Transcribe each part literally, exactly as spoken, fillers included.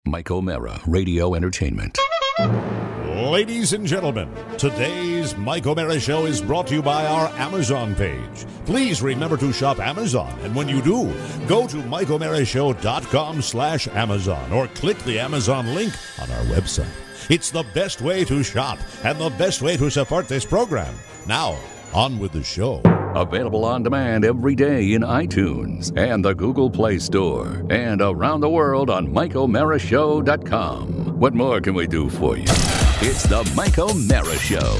Mike O'Mara, Radio Entertainment. Ladies and gentlemen, today's Mike O'Mara Show is brought to you by our Amazon page. Please remember to shop Amazon, and when you do, go to mike o'mara show dot com slash Amazon or click the Amazon link on our website. It's the best way to shop and the best way to support this program. Now, on with the show. Available on demand every day in iTunes and the Google Play Store and around the world on mike o'mara show dot com. What more can we do for you? It's the Mike O'Mara Show.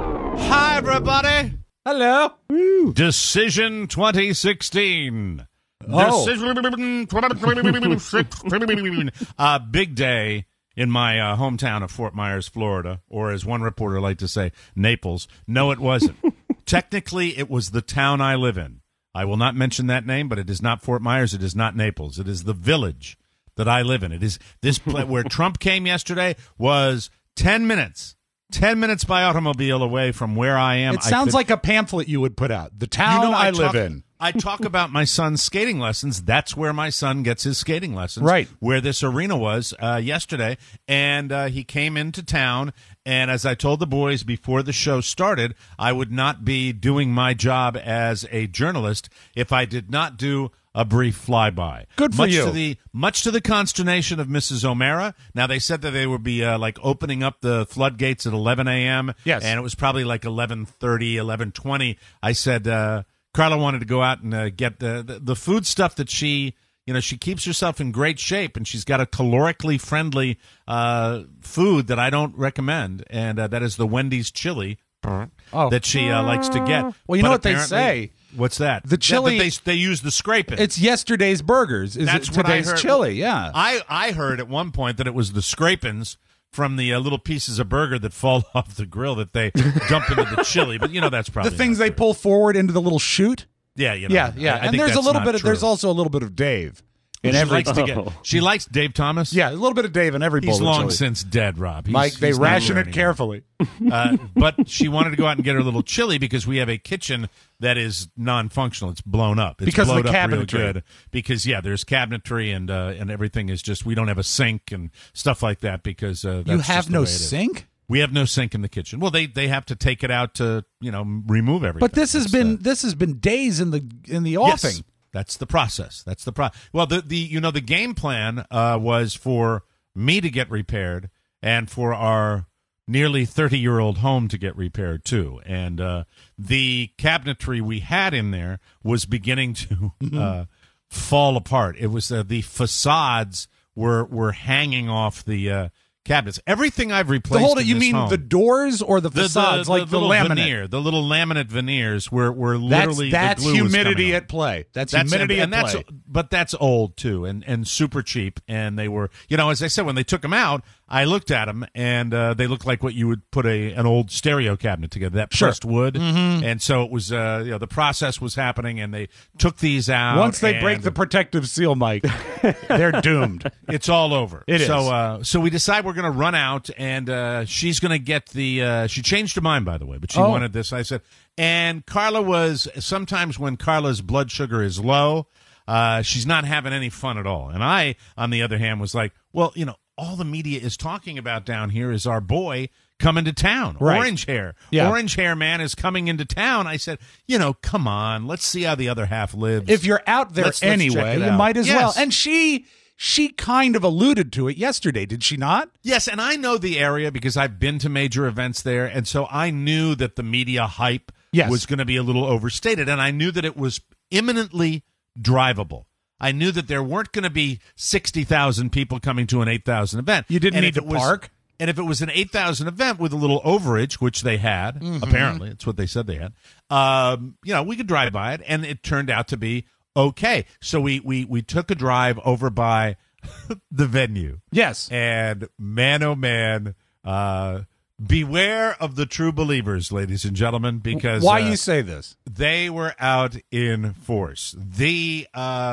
Hi, everybody. Hello. Woo. Decision twenty sixteen. Oh. Decision twenty sixteen. A big day in my uh, hometown of Fort Myers, Florida, or as one reporter liked to say, Naples. No, it wasn't. Technically, it was the town I live in. I will not mention that name, but it is not Fort Myers. It is not Naples. It is the village that I live in. It is this pla- where Trump came yesterday was ten minutes. ten minutes by automobile away from where I am. It sounds could, like a pamphlet you would put out. The town you know, I, I live talk, in. I talk about my son's skating lessons. That's where my son gets his skating lessons. Right. Where this arena was uh, yesterday. And uh, he came into town. And as I told the boys before the show started, I would not be doing my job as a journalist if I did not do a brief flyby. Good for much you. To the, much to the consternation of Missus O'Mara. Now, they said that they would be uh, like opening up the floodgates at eleven a.m. Yes. And it was probably like eleven thirty, eleven twenty. I said, uh, Carla wanted to go out and uh, get the, the the food stuff that she, you know, she keeps herself in great shape, and she's got a calorically friendly uh, food that I don't recommend, and uh, that is the Wendy's chili Oh. that she uh, likes to get. Well, you But know what they apparently- say? What's that? The chili- That, that they they use the scraping. It's yesterday's burgers. Is That's it what I today's heard. chili? Yeah. I, I heard at one point that it was the scrapings from the uh, little pieces of burger that fall off the grill that they dump into the chili. But, you know, that's probably the things not they true. pull forward into the little chute. Yeah, you know, Yeah, yeah. I, I and think there's a that's little not bit of true. there's also a little bit of Dave in she every likes to get. She likes Dave Thomas. Yeah, a little bit of Dave in every bowl He's of long chili. since dead, Rob. He's, Mike, they he's not ration here it anymore. carefully. Uh, but she wanted to go out and get her little chili because we have a kitchen that is non-functional. It's blown up. It's Because of blowed the up real cabinetry. good. Because yeah, there's cabinetry and uh, and everything is just we don't have a sink and stuff like that because uh, that's You just have the no way it is. sink? We have no sink in the kitchen. Well, they they have to take it out to you know remove everything. But this has It's, been uh, this has been days in the in the offing. Yes, that's the process. That's the pro. Well, the the you know the game plan uh, was for me to get repaired and for our nearly thirty-year-old home to get repaired too. And uh, the cabinetry we had in there was beginning to uh, fall apart. It was uh, the facades were were hanging off the uh, cabinets. Everything I've The replaced. hold in it, you this mean home- the doors or the the, facades, the, like the, little laminate? veneer, the little laminate veneers were were That's literally that's the glue was humidity coming at off. play. That's, That's humidity and, at and play. that's but that's old too and and super cheap, and they were you know as I said when they took them out I looked at them and uh, they looked like what you would put a an old stereo cabinet together, that Sure. pressed wood, Mm-hmm. and so it was uh, you know the process was happening and they took these out. Once they and break the protective seal, Mike, they're doomed. it's all over. It is. So, uh, so we decide we're going to run out, and uh, she's going to get the. Uh, she changed her mind, by the way, but she Oh. wanted this. I said, and Carla was sometimes when Carla's blood sugar is low, uh, she's not having any fun at all. And I, on the other hand, was like, well, you know, all the media is talking about down here is our boy coming to town. Right. Orange hair. Yeah. Orange hair man is coming into town. I said, you know, come on, let's see how the other half lives. If you're out there Let's- let's check anyway, it you out. might as Yes. well. And she she kind of alluded to it yesterday, did she not? Yes, and I know the area because I've been to major events there, and so I knew that the media hype Yes. was going to be a little overstated, and I knew that it was imminently drivable. I knew that there weren't going to be sixty thousand people coming to an eight thousand event. You didn't And need if to it was- park? And if it was an eight thousand event with a little overage, which they had, Mm-hmm. apparently, it's what they said they had, um, you know, we could drive by it, and it turned out to be okay. So we, we, we took a drive over by the venue. Yes. And man, oh man, uh, beware of the true believers, ladies and gentlemen, because Why uh, you say this? they were out in force. The uh,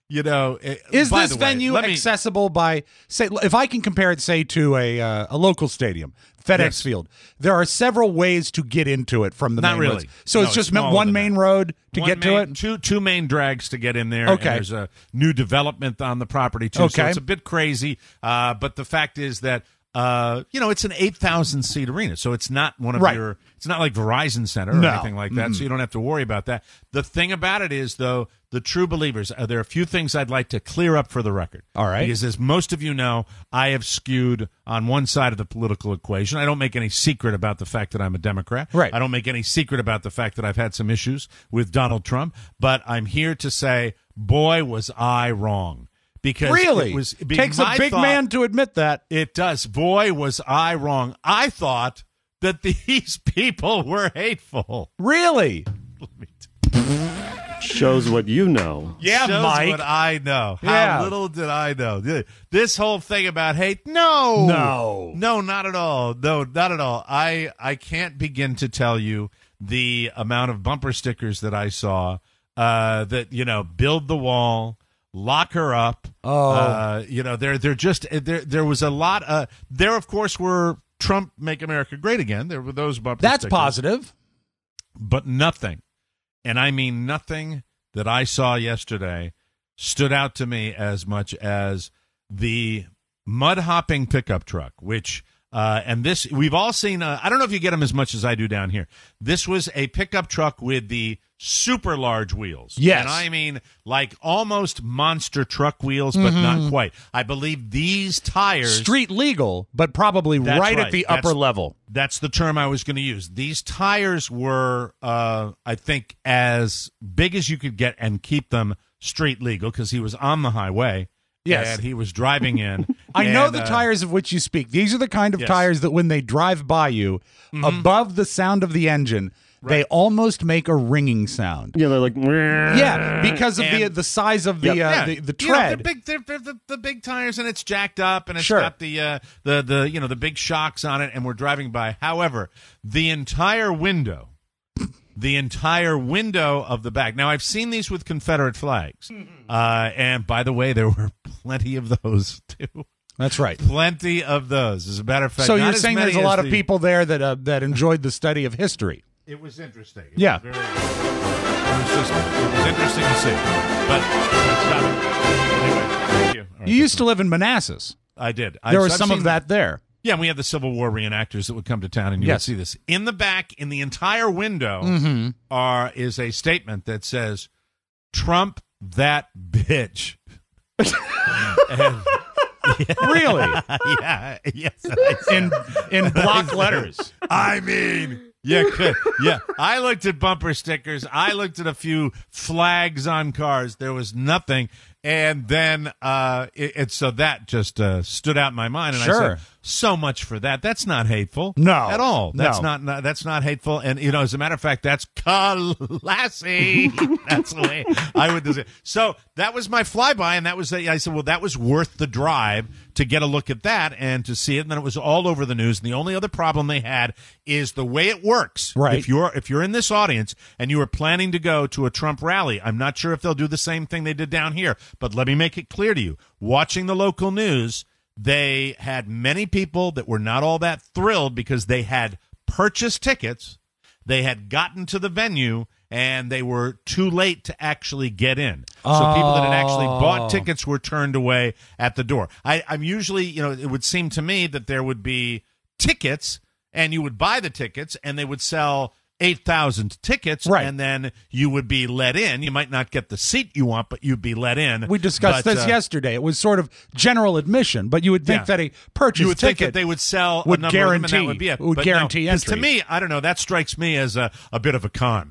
you know, it, Is by this the way, venue let me- accessible by, say, if I can compare it, say, to a uh, a local stadium, FedEx Yes. Field, there are several ways to get into it from the Not main really. roads. So No, it's just it's smaller one than main that. road to One get main, to it? Two two main drags to get in there. Okay. And there's a new development on the property too. So Okay. it's a bit crazy. Uh, but the fact is that uh, you know, it's an eight thousand seat arena, so it's not one of Right. your. It's not like Verizon Center or No. anything like that. So you don't have to worry about that. The thing about it is, though, the true believers. Uh, there are a few things I'd like to clear up for the record. All right. Because as most of you know, I have skewed on one side of the political equation. I don't make any secret about the fact that I'm a Democrat. Right. I don't make any secret about the fact that I've had some issues with Donald Trump. But I'm here to say, boy, was I wrong. Because Really? it was be- Takes a my big thought- man to admit that. It does. Boy, was I wrong. I thought that these people were hateful. Really? Shows what you know. Yeah, Shows Mike. what I know. How Yeah. little did I know. This whole thing about hate, no. No. No, not at all. No, not at all. I, I can't begin to tell you the amount of bumper stickers that I saw uh, that, you know, build the wall, lock her up. Oh. Uh, you know, there there just there there was a lot uh there of course were Trump Make America Great Again. There were those bumper That's stickers. positive. But nothing, and I mean nothing that I saw yesterday stood out to me as much as the mud hopping pickup truck, which uh, and this we've all seen. Uh, I don't know if you get them as much as I do down here. This was a pickup truck with the super large wheels. Yes. And I mean like almost monster truck wheels, but not quite. I believe these tires. Street legal, but probably That's right, right. at the That's- upper level. That's the term I was going to use. These tires were, uh, I think, as big as you could get and keep them street legal because he was on the highway. Yes. And he was driving in. I know and, the uh, tires of which you speak. These are the kind of Yes. Mm-hmm. tires that when they drive by you, above the sound of the engine, they almost make a ringing sound. Yeah, they're like, Yeah, because of the And- the size of the Yep. uh, Yeah. the, the You know, tread. they're big, they're, they're the, the big tires, and it's jacked up, and it's Sure. got the uh, the the you know the big shocks on it, and we're driving by. However, the entire window, the entire window of the back. Now, I've seen these with Confederate flags, uh, and by the way, there were plenty of those too. That's right. Plenty of those. As a matter of fact, So not you're as saying many there's a as lot of the- people there that uh, that enjoyed the study of history. It was interesting. It Yeah. was very, it was just it was interesting to see. But that's not anyway. Thank you. All right, You used to live in Manassas. I did. I, There was I've some seen- of that there. Yeah, and we had the Civil War reenactors that would come to town, and you Yes. would see this in the back, in the entire window, Mm-hmm. are is a statement that says, "Trump that bitch." And- Really? yeah, yes. I said- In in block letters. I mean, yeah, good. Yeah. I looked at bumper stickers. I looked at a few flags on cars. There was nothing. And then, uh, it, it so that just uh, stood out in my mind. And I Sure. said, so much for that. That's not hateful. No. At all. That's No. not, not, that's not hateful. And, you know, as a matter of fact, that's classy. That's the way I would do it. So that was my flyby. And that was, I said, well, that was worth the drive to get a look at that and to see it. And then it was all over the news. And the only other problem they had is the way it works. Right. If you're, if you're in this audience and you are planning to go to a Trump rally, I'm not sure if they'll do the same thing they did down here, but let me make it clear to you. Watching the local news, they had many people that were not all that thrilled because they had purchased tickets, they had gotten to the venue, and they were too late to actually get in. So people that had actually bought tickets were turned away at the door. I, I'm usually, you know, it would seem to me that there would be tickets, and you would buy the tickets, and they would sell eight thousand tickets, Right. and then you would be let in. You might not get the seat you want, but you'd be let in. We discussed But, this uh, yesterday. It was sort of general admission, but you would think Yeah. that a purchase You would think ticket that they would sell would a number of them, and guarantee that would be it. would But guarantee no, 'cause entry. to me, I don't know. That strikes me as a, a bit of a con.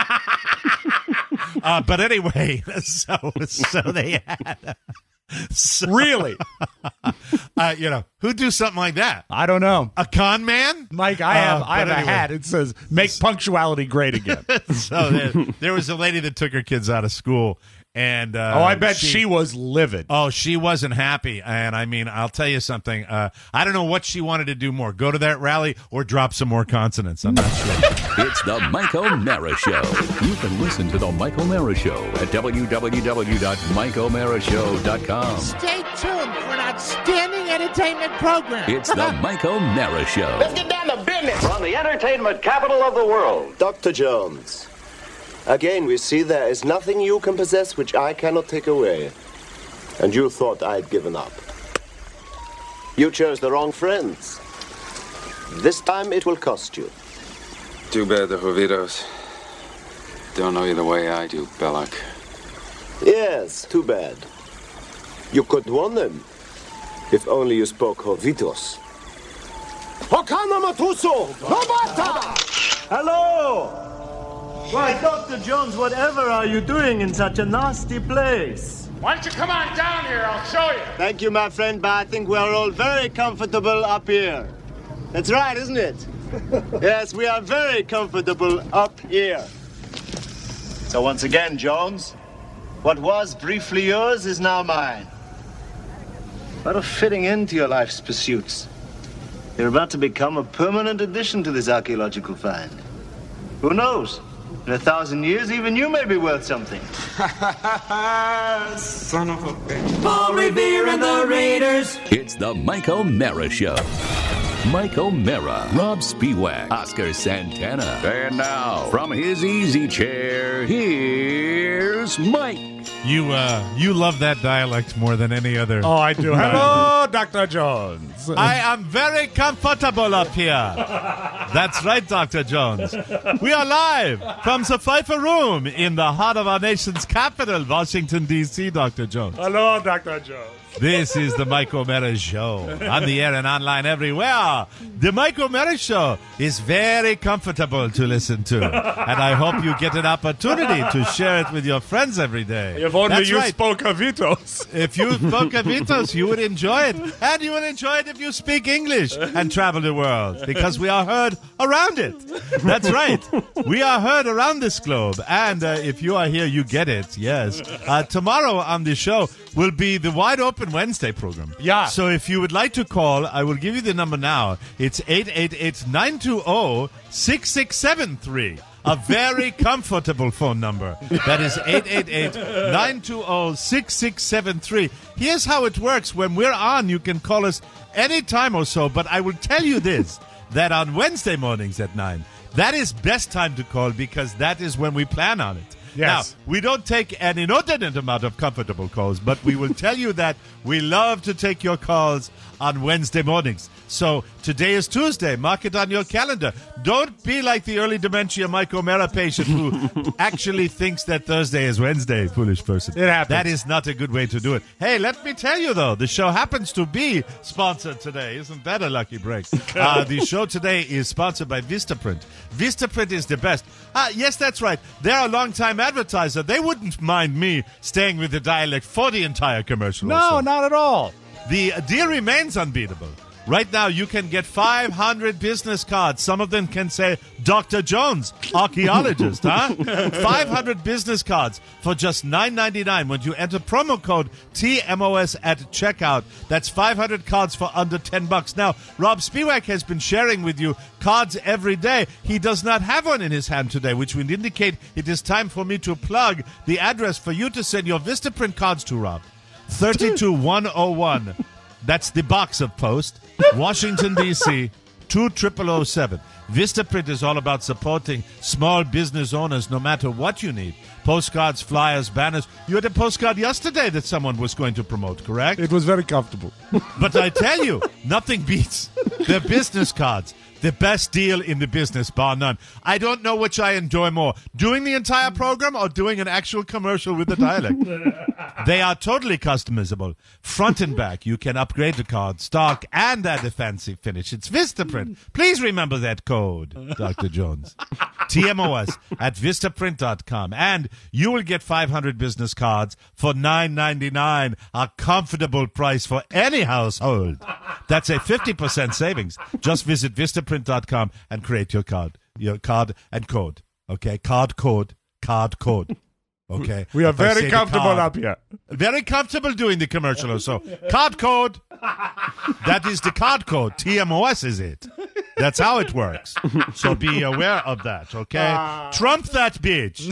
uh, but anyway, so so they had. So, Really? uh, you know, who'd do something like that? I don't know. A con man? Mike, I have Uh, I have but a anyway. hat. It says "Make punctuality great again." So there, there was a lady that took her kids out of school, And uh, oh, I bet she, she was livid. Oh, she wasn't happy. And I mean, I'll tell you something. Uh, I don't know what she wanted to do more, go to that rally or drop some more consonants. I'm not sure. It's the Mike O'Mara Show. You can listen to the Mike O'Mara Show at w w w dot mike o'mara show dot com. Stay tuned for an outstanding entertainment program. It's the Mike O'Mara Show. Let's get down to business. From the entertainment capital of the world. Doctor Jones, again we see there is nothing you can possess which I cannot take away. And you thought I'd given up. You chose the wrong friends. This time it will cost you. Too bad the Jovitos don't know you the way I do, Belloc. Yes, too bad. You could warn them, if only you spoke Jovitos. Hokana Matuso! Nobata! Hello! Why, Doctor Jones, whatever are you doing in such a nasty place? Why don't you come on down here? I'll show you. Thank you, my friend, but I think we are all very comfortable up here. That's right, isn't it? Yes, we are very comfortable up here. So once again, Jones, what was briefly yours is now mine. What a fitting end to your life's pursuits. You're about to become a permanent addition to this archaeological find. Who knows? In a thousand years, even you may be worth something. Son of a bitch. Paul Revere and the Raiders. It's the Mike O'Mara Show. Mike O'Mara, Rob Spiewak, Oscar Santana. And now, from his easy chair, here's Mike. You uh, you love that dialect more than any other. Oh, I do. Hello, Doctor Jones. I am very comfortable up here. That's right, Doctor Jones. We are live from the Pfeiffer Room in the heart of our nation's capital, Washington, D C, Doctor Jones. Hello, Doctor Jones. This is the Mike O'Mara Show. On the air and online everywhere. The Mike O'Mara Show is very comfortable to listen to. And I hope you get an opportunity to share it with your friends every day. If only That's you right. spoke Jovitos. If you spoke Jovitos, you would enjoy it. And you would enjoy it if you speak English and travel the world. Because we are heard around it. That's right. We are heard around this globe. And uh, if you are here, you get it. Yes. Uh, tomorrow on the show will be the Wide Open Wednesday program. Yeah. So if you would like to call, I will give you the number now. It's eight eight eight, nine two zero, six six seven three. A very comfortable phone number. That is eight eight eight, nine two zero, six six seven three. Here's how it works. When we're on, you can call us any time or so. But I will tell you this, that on Wednesday mornings at nine, that is best time to call because that is when we plan on it. Yes. Now, we don't take an inordinate amount of comfortable calls, but we will tell you that we love to take your calls on Wednesday mornings. So today is Tuesday. Mark it on your calendar. Don't be like the early dementia Mike O'Mara patient who actually thinks that Thursday is Wednesday, foolish person. It happens. That is not a good way to do it. Hey, let me tell you, though, the show happens to be sponsored today. Isn't that a lucky break? uh, the show today is sponsored by Vistaprint. Vistaprint is the best. Uh, yes, that's right. They're a long-time advertiser. They wouldn't mind me staying with the dialect for the entire commercial. No, also. not at all. The deal remains unbeatable. Right now, you can get five hundred business cards. Some of them can say, Doctor Jones, archaeologist, huh? five hundred business cards for just nine ninety-nine when you enter promo code T M O S at checkout. That's five hundred cards for under ten bucks. Now, Rob Spiewak has been sharing with you cards every day. He does not have one in his hand today, which would indicate it is time for me to plug the address for you to send your Vistaprint cards to, Rob. thirty-two one oh one. That's the box of post. Washington, D C, two thousand oh seven. Vistaprint is all about supporting small business owners no matter what you need. Postcards, flyers, banners. You had a postcard yesterday that someone was going to promote, correct? It was very comfortable. But I tell you, nothing beats their business cards. The best deal in the business, bar none. I don't know which I enjoy more, doing the entire program or doing an actual commercial with the dialect. They are totally customizable. Front and back, you can upgrade the card, stock, and add a fancy finish. It's Vistaprint. Please remember that code, Doctor Jones. T M O S at vistaprint dot com. And you will get five hundred business cards for nine ninety-nine, a comfortable price for any household. That's a fifty percent savings. Just visit vistaprint dot com and create your card, your card and code. Okay, card code, card code. Okay, We are If I say very the comfortable card- up here. Very comfortable doing the commercial. So, card code. That is the card code. T M O S is it. That's how it works. So be aware of that, okay? Uh. Trump that bitch.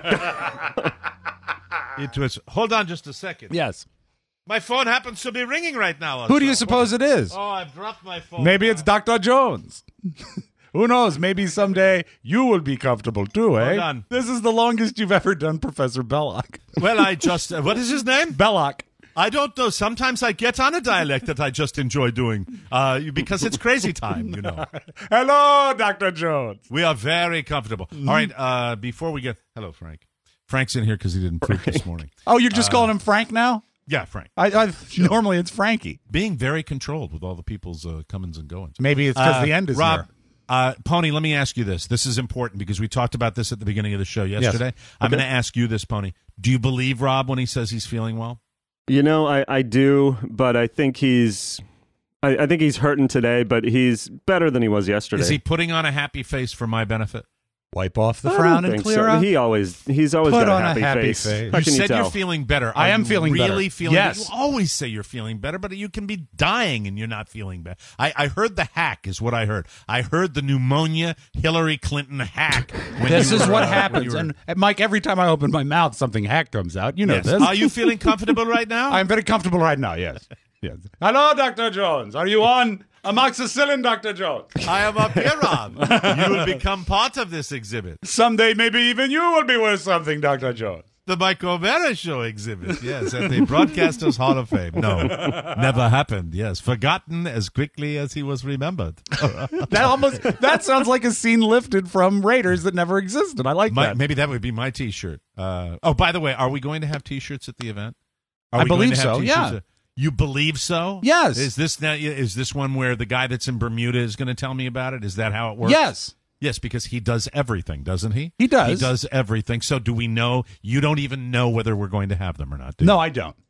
It was. Hold on just a second. Yes. My phone happens to be ringing right now. Who do you also. suppose it is? Oh, I've dropped my phone. Maybe it's Doctor Jones. Who knows? Maybe someday you will be comfortable too, eh? Hold on. This is the longest you've ever done, Professor Belloc. Well, I just. Uh, what is his name? Belloc. I don't know. Sometimes I get on a dialect that I just enjoy doing uh, because it's crazy time, you know. Hello, Doctor Jones. We are very comfortable. All right, uh, before we get... Hello, Frank. Frank's in here because he didn't poop this morning. Oh, you're just Uh, calling him Frank now? Yeah, Frank. I, I've normally it's Frankie. Being very controlled with all the people's uh, comings and goings. Maybe it's because Uh, the end is Rob, here. Uh, Pony, let me ask you this. This is important because we talked about this at the beginning of the show yesterday. I'm going to ask you this, Pony. Do you believe Rob when he says he's feeling well? You know, I, I do, but I think he's I, I think he's hurting today, but he's better than he was yesterday. Is he putting on a happy face for my benefit? Wipe off the I frown don't and think clear so. up. He always he's always Put got on a a happy, happy face. face. How You can said tell? you're feeling better. I Are am you feeling better. really feeling Yes. better? You always say you're feeling better, but you can be dying and you're not feeling better. I, I heard the hack is what I heard. I heard the pneumonia Hillary Clinton hack. when This you is were, what uh, when happens. you were- And, and Mike, every time I open my mouth, something hack comes out. You know Yes. this. Are you feeling comfortable right now? I'm very comfortable right now, yes. Yes. Hello, Doctor Jones. Are you on amoxicillin, Doctor Jones? I am up here, Rob. You will become part of this exhibit. Someday, maybe even you will be worth something, Doctor Jones. The Mike O'Mara Show exhibit, yes, at the Broadcasters Hall of Fame. No, never happened, yes. Forgotten as quickly as he was remembered. That almost that sounds like a scene lifted from Raiders that never existed. I like My, that. maybe that would be my T-shirt. Uh, oh, by the way, are we going to have T-shirts at the event? Are I we going believe to have so, T-shirts? yeah. You believe so? Yes. Is this now, is this one where the guy that's in Bermuda is going to tell me about it? Is that how it works? Yes. Yes, because he does everything, doesn't he? He does. He does everything. So do we know? You don't even know whether we're going to have them or not, do you? No, I don't.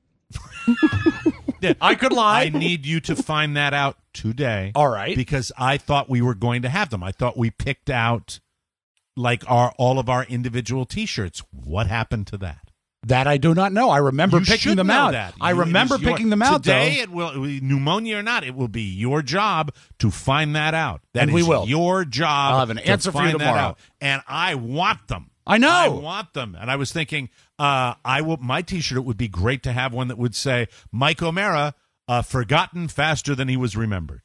Yeah. I could lie. I need you to find that out today. All right. Because I thought we were going to have them. I thought we picked out like our all of our individual T-shirts. What happened to that? That I do not know. I remember You picking should them know out. that. I You- it remember is your- picking them out, today. though. It will pneumonia or not. It will be your job to find that out. That And we is will. your job. I'll have an to answer for you find that tomorrow. out. And I want them. I know. I want them. And I was thinking, uh, I will. My T-shirt. It would be great to have one that would say Mike O'Mara, uh, forgotten faster than he was remembered.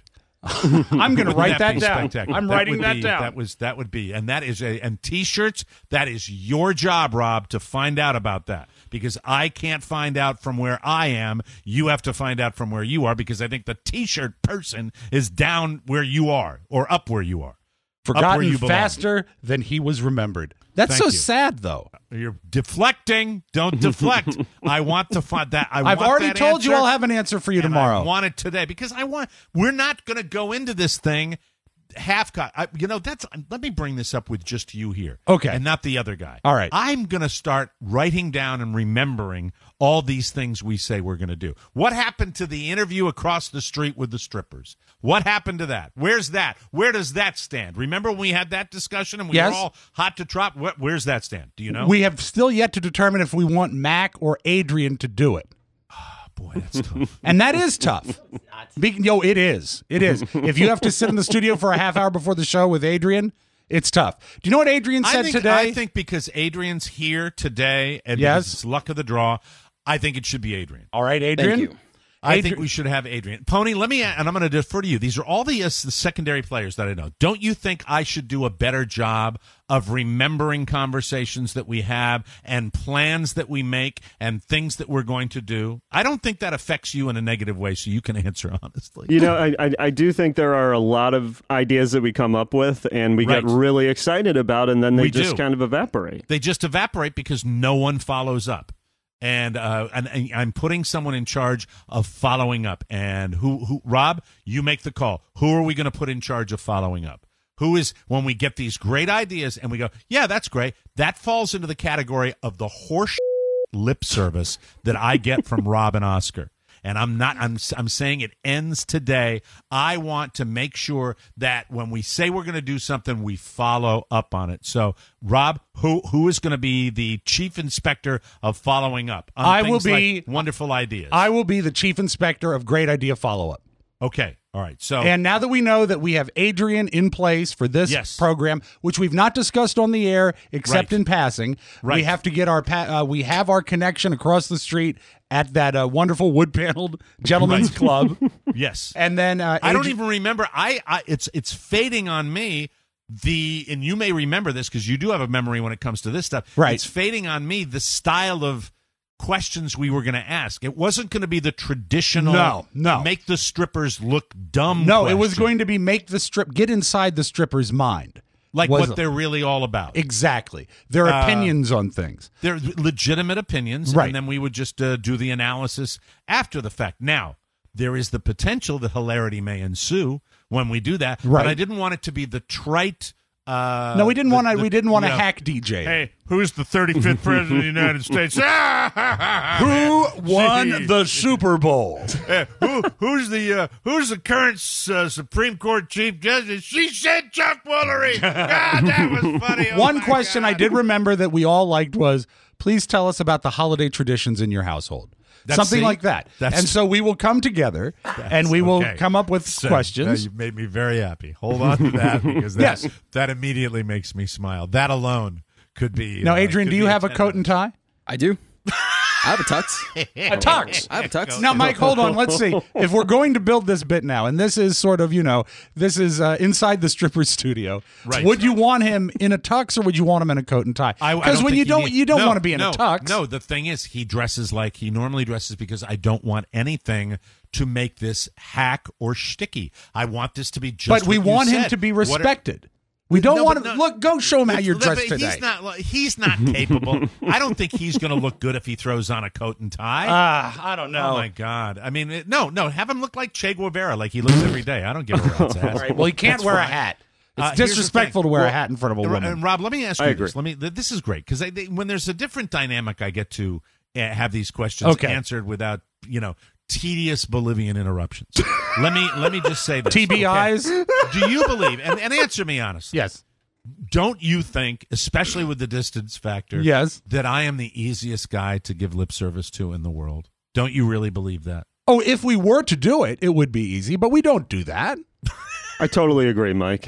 I'm going to write that be down. spectacular? I'm That writing would that be- down. That was that would be, and that is a and T-shirts. That is your job, Rob, to find out about that because I can't find out from where I am. You have to find out from where you are because I think the T-shirt person is down where you are or up where you are. Up where Forgotten you belong. faster than he was remembered. That's Thank so you. sad, though. You're deflecting. Don't deflect. I want to find that. I I've want already that told you answer. I'll have an answer for you And tomorrow. I want it today because I want. We're not going to go into this thing half cut. I, you know, that's. Let me bring this up with just you here, Okay. and not the other guy. All right. I'm going to start writing down and remembering all these things we say we're going to do. What happened to the interview across the street with the strippers? What happened to that? Where's that? Where does that stand? Remember when we had that discussion and we Yes. were all hot to trot? What, where's that stand? Do you know? We have still yet to determine if we want Mac or Adrian to do it. Boy, that's tough. And that is tough. Be- Yo, it is. It is. If you have to sit in the studio for a half hour before the show with Adrian, it's tough. Do you know what Adrian said I think, today? I think because Adrian's here today and Yes. because it's luck of the draw, I think it should be Adrian. All right, Adrian. Thank you. I Adri- think we should have Adrian. Pony, let me, and I'm going to defer to you. These are all the, uh, the secondary players that I know. Don't you think I should do a better job of remembering conversations that we have and plans that we make and things that we're going to do? I don't think that affects you in a negative way, so you can answer honestly. You know, I, I I do think there are a lot of ideas that we come up with and we Right. get really excited about, and then they We just do. kind of evaporate. They just evaporate because no one follows up. And, uh, and and I'm putting someone in charge of following up. And who, who Rob, you make the call. Who are we going to put in charge of following up? Who is, when we get these great ideas and we go, yeah, that's great. That falls into the category of the horse lip service that I get from Rob and Oscar. and I'm not. I'm I'm saying it ends today. I want to make sure that when we say we're going to do something, we follow up on it. So, Rob, who who is going to be the chief inspector of following up? On I will things be like wonderful ideas. I will be the chief inspector of great idea follow up. Okay. All right. So, and now that we know that we have Adrian in place for this Yes. program, which we've not discussed on the air except Right. in passing, Right. we have to get our pa- uh, we have our connection across the street at that uh, wonderful wood paneled gentleman's Right. club. yes. And then uh, I don't Adri- even remember. I, I it's it's fading on me. The and you may remember this because you do have a memory when it comes to this stuff. Right. It's fading on me. The style of questions we were going to ask. It wasn't going to be the traditional. No, no. Make the strippers look dumb. No, it was question. going to be make the strip get inside the stripper's mind. like was- what they're really all about. Exactly. Their Uh, opinions on things. They're legitimate opinions, Right. and then we would just uh, do the analysis after the fact. Now, there is the potential that hilarity may ensue when we do that, Right. but I didn't want it to be the trite. Uh, No, we didn't the- want to. the- We didn't want to you know, hack D J. Hey, who's the thirty-fifth president of the United States? Who won Gee. the Super Bowl? Eh, who, who's the uh, who's the current uh, Supreme Court Chief Justice? She said Chuck Woolery. God, that was funny. Oh One my question God. I did remember that we all liked was, please tell us about the holiday traditions in your household. That's- Something see? like that. That's- And so we will come together and we will Okay. come up with So, questions. now you made me very happy. Hold on to that because that, Yes. that immediately makes me smile. That alone could be. Now, uh, Adrian, could do you be have a ten coat and tie? I do. I have a tux. A tux. I have a tux. Now, Mike, hold on. Let's see. If we're going to build this bit now, and this is sort of, you know, this is uh, inside the stripper's studio, Right. would you want him in a tux or would you want him in a coat and tie? I- I Because don't when think you don't, need- you don't no, want to be in no, a tux. No, the thing is, he dresses like he normally dresses because I don't want anything to make this hack or shticky. I want this to be just. But we what you want him said. to be What are- respected. We don't No, want but him. no- Look, go show him how But- you're but dressed he's today. not. He's not capable. I don't think he's going to look good if he throws on a coat and tie. Ah, I don't know. Oh my God! I mean, it- no, no. Have him look like Che Guevara, like he looks every day. I don't give a rat's ass. All right, well, he can't That's wear a fine. hat. It's Uh, here's the disrespectful thing. to wear a Well, hat in front of a and- woman. And Rob, let me ask I you agree. this. Let me. th- This is great because when there's a different dynamic, I get to uh, have these questions Okay. answered without you know tedious Bolivian interruptions. let me let me just say this. T B Is? okay? Do you believe? And, and answer me honestly. Yes. Don't you think, especially with the distance factor, Yes. that I am the easiest guy to give lip service to in the world? Don't you really believe that? Oh, if we were to do it, it would be easy, but we don't do that. I totally agree, Mike.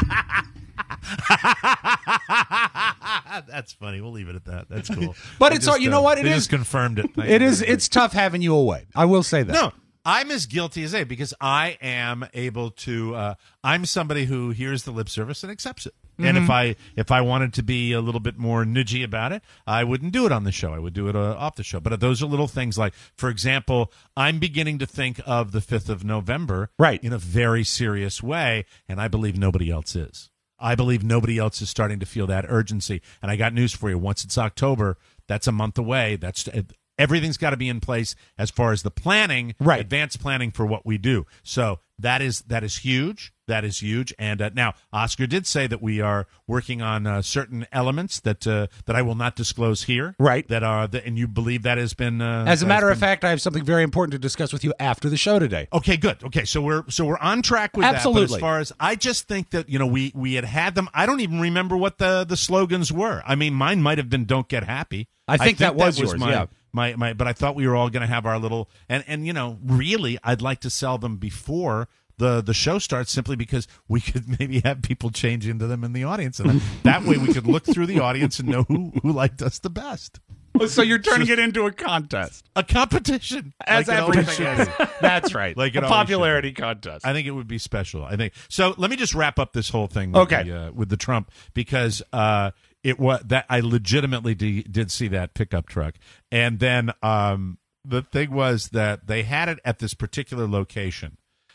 That's funny. We'll leave it at that. That's cool. But They it's all- just, you know uh, what? It they is- just confirmed it. Thank It you is. very much. It's tough having you away. I will say that. No, I'm as guilty as they because I am able to. Uh, I'm somebody who hears the lip service and accepts it. And Mm-hmm. if I if I wanted to be a little bit more nudgy about it, I wouldn't do it on the show. I would do it uh, off the show. But those are little things like, for example, I'm beginning to think of the fifth of November Right. in a very serious way, and I believe nobody else is. I believe nobody else is starting to feel that urgency. And I got news for you. Once it's October, that's a month away. That's everything's got to be in place as far as the planning, Right. advanced planning for what we do. So that is that is huge. That is huge. And uh, now Oscar did say that we are working on uh, certain elements that uh, that I will not disclose here. Right. That are the, and you believe that has been. Uh, As a has matter of been- fact, I have something very important to discuss with you after the show today. Okay, good. Okay, so we're so we're on track with that. But Absolutely. as far as I just think that you know we we had had them. I don't even remember what the the slogans were. I mean, mine might have been "Don't get happy." I think that was yours, my, yeah. My my. But I thought we were all going to have our little and and you know really I'd like to sell them before the the show starts simply because we could maybe have people change into them in the audience and that way we could look through the audience and know who who liked us the best. So you're turning it into a contest, A competition, as like it always everything should is. be. That's right. Like it a always popularity should be. contest. I think it would be special. I think so. Let me just wrap up this whole thing. With Okay. the, uh, with the Trump because uh, it was that I legitimately de- did see that pickup truck, and then um, the thing was that they had it at this particular location.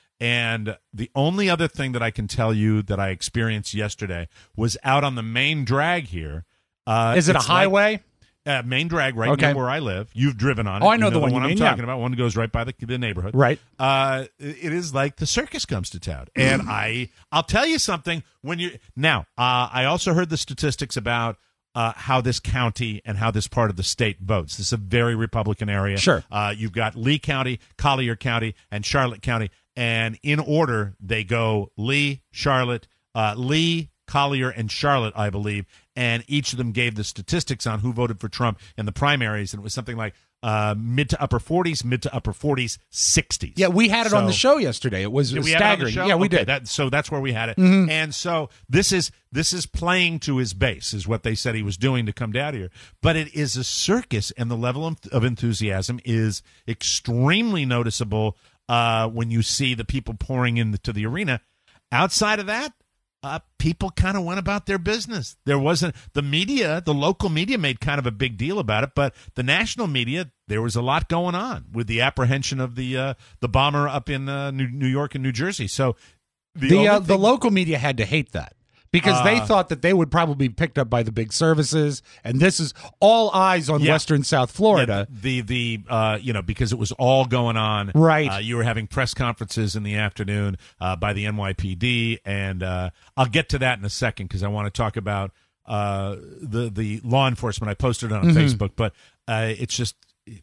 And the only other thing that I can tell you that I experienced yesterday was out on the main drag here. Uh, Is it a it's like- highway? uh, main drag right Okay. near where I live. You've driven on it. Oh, I You know the one you I'm mean, yeah. talking about. One goes right by the, the neighborhood. Right. Uh, it is like the circus comes to town. And I, I'll tell you something. When you now, uh, I also heard the statistics about uh, how this county and how this part of the state votes. This is a very Republican area. Sure. Uh, you've got Lee County, Collier County, and Charlotte County. And in order, they go Lee, Charlotte, uh, Lee, Collier, and Charlotte, I believe. And each of them gave the statistics on who voted for Trump in the primaries. And it was something like uh, mid to upper forties, mid to upper forties, sixties. Yeah, we had it so, on the show yesterday. It was did we staggering. Have it on the show? Yeah, we okay, did. That, so that's where we had it. Mm-hmm. And so this is this is playing to his base, is what they said he was doing to come down here. But it is a circus, and the level of, of enthusiasm is extremely noticeable uh, when you see the people pouring into the arena. Outside of that, Uh, people kind of went about their business. There wasn't the media, the local media made kind of a big deal about it, but the national media, there was a lot going on with the apprehension of the uh, the bomber up in uh, New, New York and New Jersey. So the the, only uh, thing- the local media had to hate that because they Uh, thought that they would probably be picked up by the big services, and this is all eyes on Yeah. Western South Florida. Yeah, the the uh, you know, because it was all going on. Right. Uh, you were having press conferences in the afternoon uh, by the N Y P D, and uh, I'll get to that in a second because I want to talk about uh, the the law enforcement. I posted it on Mhm. Facebook, but uh, it's just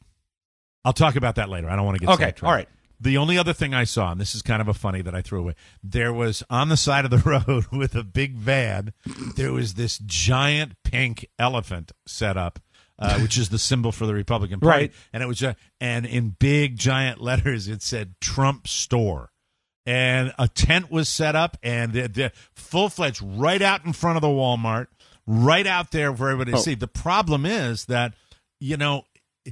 I'll talk about that later. I don't want to get Okay, sidetracked. all right. The only other thing I saw, and this is kind of a funny that I threw away, there was on the side of the road with a big van, there was this giant pink elephant set up, uh, which is the symbol for the Republican Party. Right. And it was, uh, and in big giant letters, it said Trump Store. And a tent was set up, and the, the full-fledged right out in front of the Walmart, right out there for everybody to Oh. see. The problem is that, you know,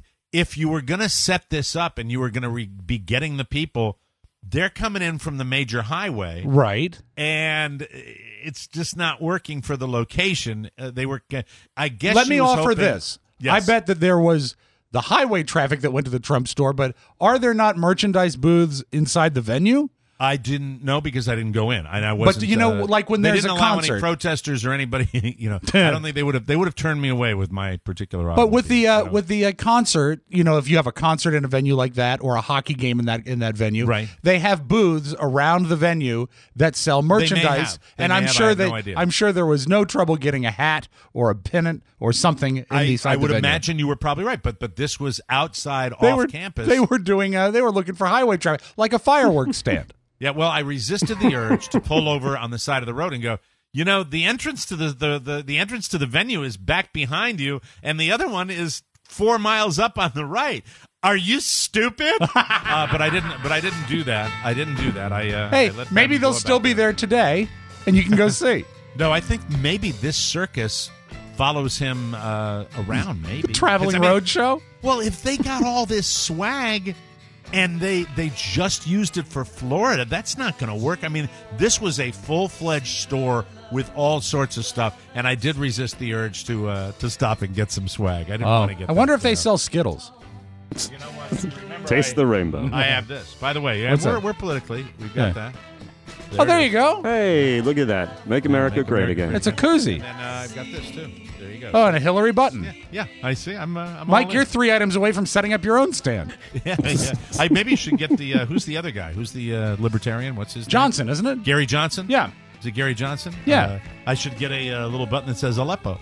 if you were going to set this up and you were going to re- be getting the people, they're coming in from the major highway. Right. And it's just not working for the location. Uh, they were, I guess. Let she me was offer hoping- this. Yes. I bet that there was the highway traffic that went to the Trump store, but are there not merchandise booths inside the venue? I didn't know because I didn't go in. And I wasn't. But you know, uh, like when they there's didn't a allow concert, any protesters or anybody. You know, I don't think they would have. They would have turned me away with my particular. But with the uh, you know. with the uh, concert, you know, if you have a concert in a venue like that or a hockey game in that in that venue, Right. they have booths around the venue that sell merchandise, have. They and may I'm have. I sure have that no idea. I'm sure there was no trouble getting a hat or a pennant or something in I, these. I would imagine you were probably right, but but this was outside they off were campus. They were doing. Uh, they were looking for highway traffic, like a fireworks stand. Yeah, well, I resisted the urge to pull over on the side of the road and go, you know, the entrance to the, the, the, the entrance to the venue is back behind you, and the other one is four miles up on the right. Are you stupid? uh, but I didn't. But I didn't do that. I didn't do that. I uh, Hey, I let maybe them they'll go still about be that. there today, and you can go see. No, I think maybe this circus follows him uh, around. Maybe Traveling 'Cause, I mean, road show. Well, if they got all this swag and they they just used it for Florida, that's not going to work. I mean, this was a full-fledged store with all sorts of stuff, and I did resist the urge to uh, to stop and get some swag. I didn't Oh, want to get I wonder that, if they uh, sell Skittles. You know what? Remember, Taste I- the rainbow. I have this. By the way, yeah, What's we're, that? we're politically. We've got Yeah. that. Oh, there it you is. go. Hey, look at that. Make America Make great America again. It's a koozie. And uh, I've got this, too. There you go. Oh, and a Hillary button. Yeah, yeah, I see. I'm, uh, I'm Mike, all you're in. three items away from setting up your own stand. yeah, yeah. I maybe should get the uh, who's the other guy? Who's the uh, libertarian? What's his Johnson, isn't it? name? Gary Johnson? Yeah. Is it Gary Johnson? Yeah. Uh, I should get a uh, little button that says Aleppo.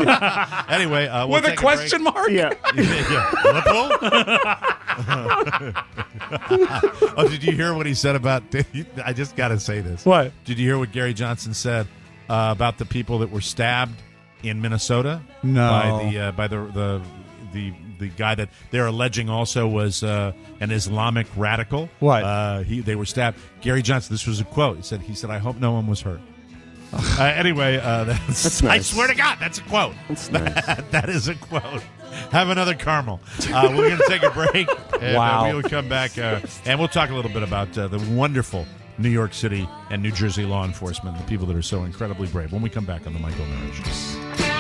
anyway, uh, we'll With a take question break. mark? Yeah. yeah. Aleppo? Oh, did you hear what he said about I just got to say this. What? Did you hear what Gary Johnson said uh, about the people that were stabbed in Minnesota? No. By the uh, by the the the the guy that they're alleging also was uh, an Islamic radical. What? Uh, he they were stabbed. Gary Johnson. This was a quote. He said. He said, "I hope no one was hurt." uh, anyway, uh, that's, That's nice. I swear to God, that's a quote. That's nice. that is a quote. Have another caramel. Uh, we're going to take a break. And, Wow. Uh, we will come back, uh, and we'll talk a little bit about uh, the wonderful New York City and New Jersey law enforcement, the people that are so incredibly brave. When we come back on the Michael Mara Show.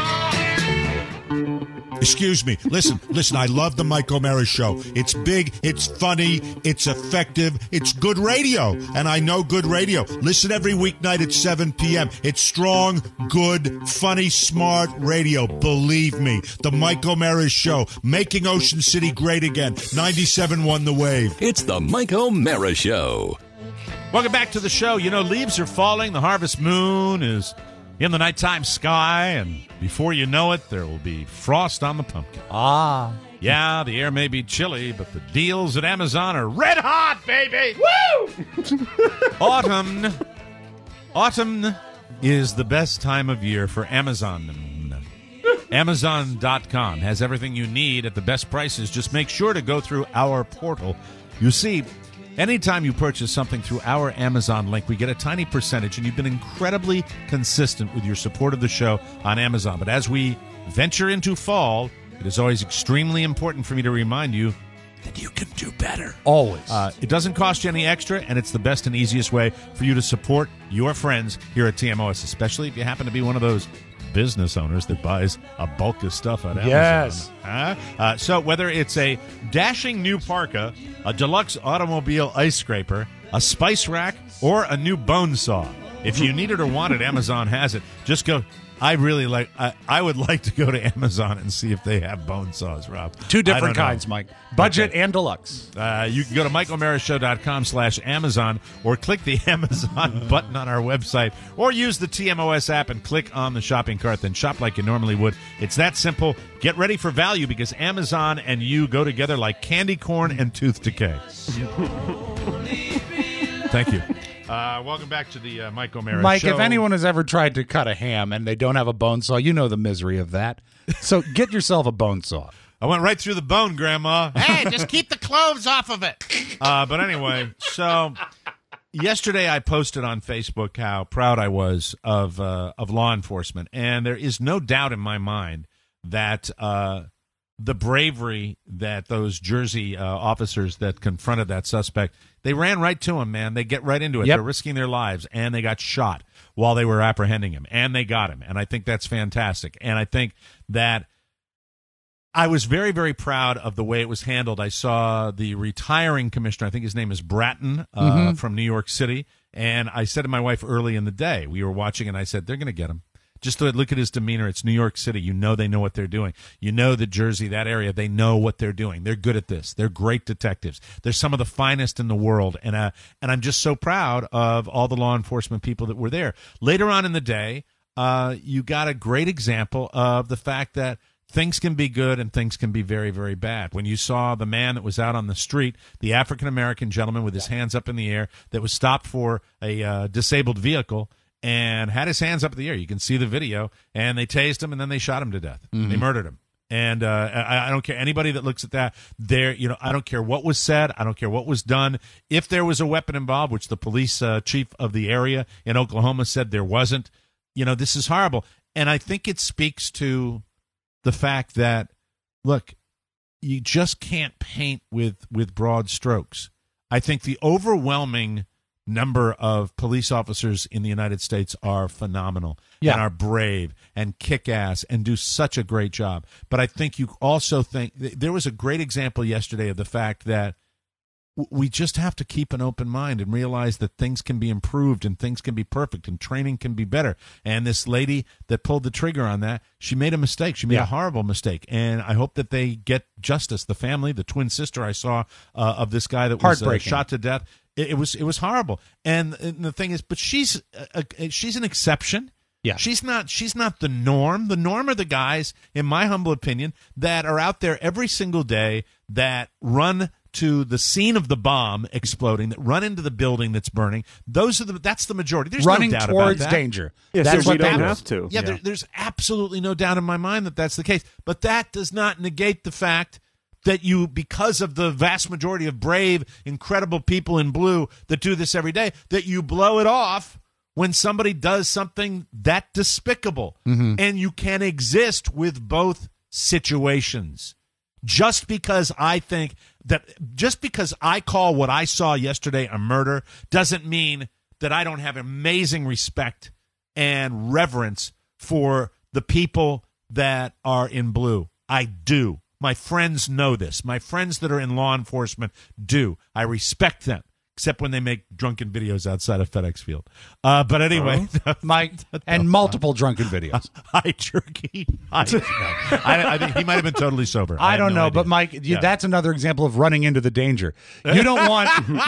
Excuse me. Listen, listen, I love the Mike O'Mara Show. It's big, it's funny, it's effective, it's good radio. And I know good radio. Listen every weeknight at seven p.m. It's strong, good, funny, smart radio. Believe me. The Mike O'Mara Show, making Ocean City great again. ninety-seven point one The Wave. It's the Mike O'Mara Show. Welcome back to the show. You know, leaves are falling. The harvest moon is in the nighttime sky, and before you know it, there will be frost on the pumpkin. Ah. Yeah, the air may be chilly, but the deals at Amazon are red hot, baby! Woo! Autumn. Autumn is the best time of year for Amazon. Amazon dot com has everything you need at the best prices. Just make sure to go through our portal. You see, anytime you purchase something through our Amazon link, we get a tiny percentage, and you've been incredibly consistent with your support of the show on Amazon. But as we venture into fall, it is always extremely important for me to remind you that you can do better. Always. Uh, it doesn't cost you any extra, and it's the best and easiest way for you to support your friends here at T M O S, especially if you happen to be one of those business owners that buys a bulk of stuff at Amazon. Yes. Huh? Uh, so whether it's a dashing new parka, a deluxe automobile ice scraper, a spice rack, or a new bone saw, if you need it or want it, Amazon has it. Just go. I really like. I, I would like to go to Amazon and see if they have bone saws, Rob. Two different I don't know. kinds, Mike. Budget Okay. and deluxe. Uh, you can go to mike o'mara show dot com slash Amazon or click the Amazon button on our website, or use the T M O S app and click on the shopping cart, then shop like you normally would. It's that simple. Get ready for value, because Amazon and you go together like candy corn and tooth decay. Thank you. Uh, welcome back to the uh, Mike O'Mara Mike, Show. if anyone has ever tried to cut a ham and they don't have a bone saw, you know the misery of that. So get yourself a bone saw. I went right through the bone, Grandma. Hey, just keep the cloves off of it. Uh, but anyway, so yesterday I posted on Facebook how proud I was of uh, of law enforcement, and there is no doubt in my mind that uh, the bravery that those Jersey uh, officers that confronted that suspect, they ran right to him, man. They get right into it. Yep. They're risking their lives, and they got shot while they were apprehending him, and they got him. And I think that's fantastic. And I think that I was very, very proud of the way it was handled. I saw the retiring commissioner, I think his name is Bratton, uh, Mm-hmm. from New York City, and I said to my wife early in the day, we were watching, and I said, they're going to get him. Just to look at his demeanor. It's New York City. You know they know what they're doing. You know that Jersey, that area, they know what they're doing. They're good at this. They're great detectives. They're some of the finest in the world. And uh, and I'm just so proud of all the law enforcement people that were there. Later on in the day, uh, you got a great example of the fact that things can be good and things can be very, very bad. When you saw the man that was out on the street, the African-American gentleman with his hands up in the air that was stopped for a uh, disabled vehicle, and had his hands up in the air. You can see the video, and they tased him, and then they shot him to death. Mm-hmm. They murdered him. And uh, I, I don't care anybody that looks at that. There, you know, I don't care what was said. I don't care what was done. If there was a weapon involved, which the police uh, chief of the area in Oklahoma said there wasn't, you know, this is horrible. And I think it speaks to the fact that, look, you just can't paint with with broad strokes. I think the overwhelming number of police officers in the United States are phenomenal, yeah. and are brave and kick-ass and do such a great job. But I think you also think there was a great example yesterday of the fact that we just have to keep an open mind and realize that things can be improved and things can be perfect and training can be better. And this lady that pulled the trigger on that, she made a mistake. She made yeah. a horrible mistake. And I hope that they get justice. The family, the twin sister I saw uh, of this guy that was uh, shot to death, it, it was it was horrible. And, and the thing is, but she's a, a, she's an exception. Yeah. She's not she's not the norm. The norm are the guys, in my humble opinion, that are out there every single day that run to the scene of the bomb exploding, that run into the building that's burning. Those are the that's the majority. There's running no doubt towards about that. danger. Yeah, that's so what we don't that have is. to. Yeah, Yeah. There, there's absolutely no doubt in my mind that that's the case. But that does not negate the fact that you, because of the vast majority of brave, incredible people in blue that do this every day, that you blow it off when somebody does something that despicable. Mm-hmm. And you can exist with both situations. Just because I think that, just because I call what I saw yesterday a murder doesn't mean that I don't have amazing respect and reverence for the people that are in blue. I do. My friends know this. My friends that are in law enforcement do. I respect them except when they make drunken videos outside of FedEx Field. Uh, but anyway, oh. Mike, and multiple drunken videos. High jerky. I, no, I, I think he might have been totally sober. I, I don't no know, idea. but Mike, you, Yeah. that's another example of running into the danger. You don't want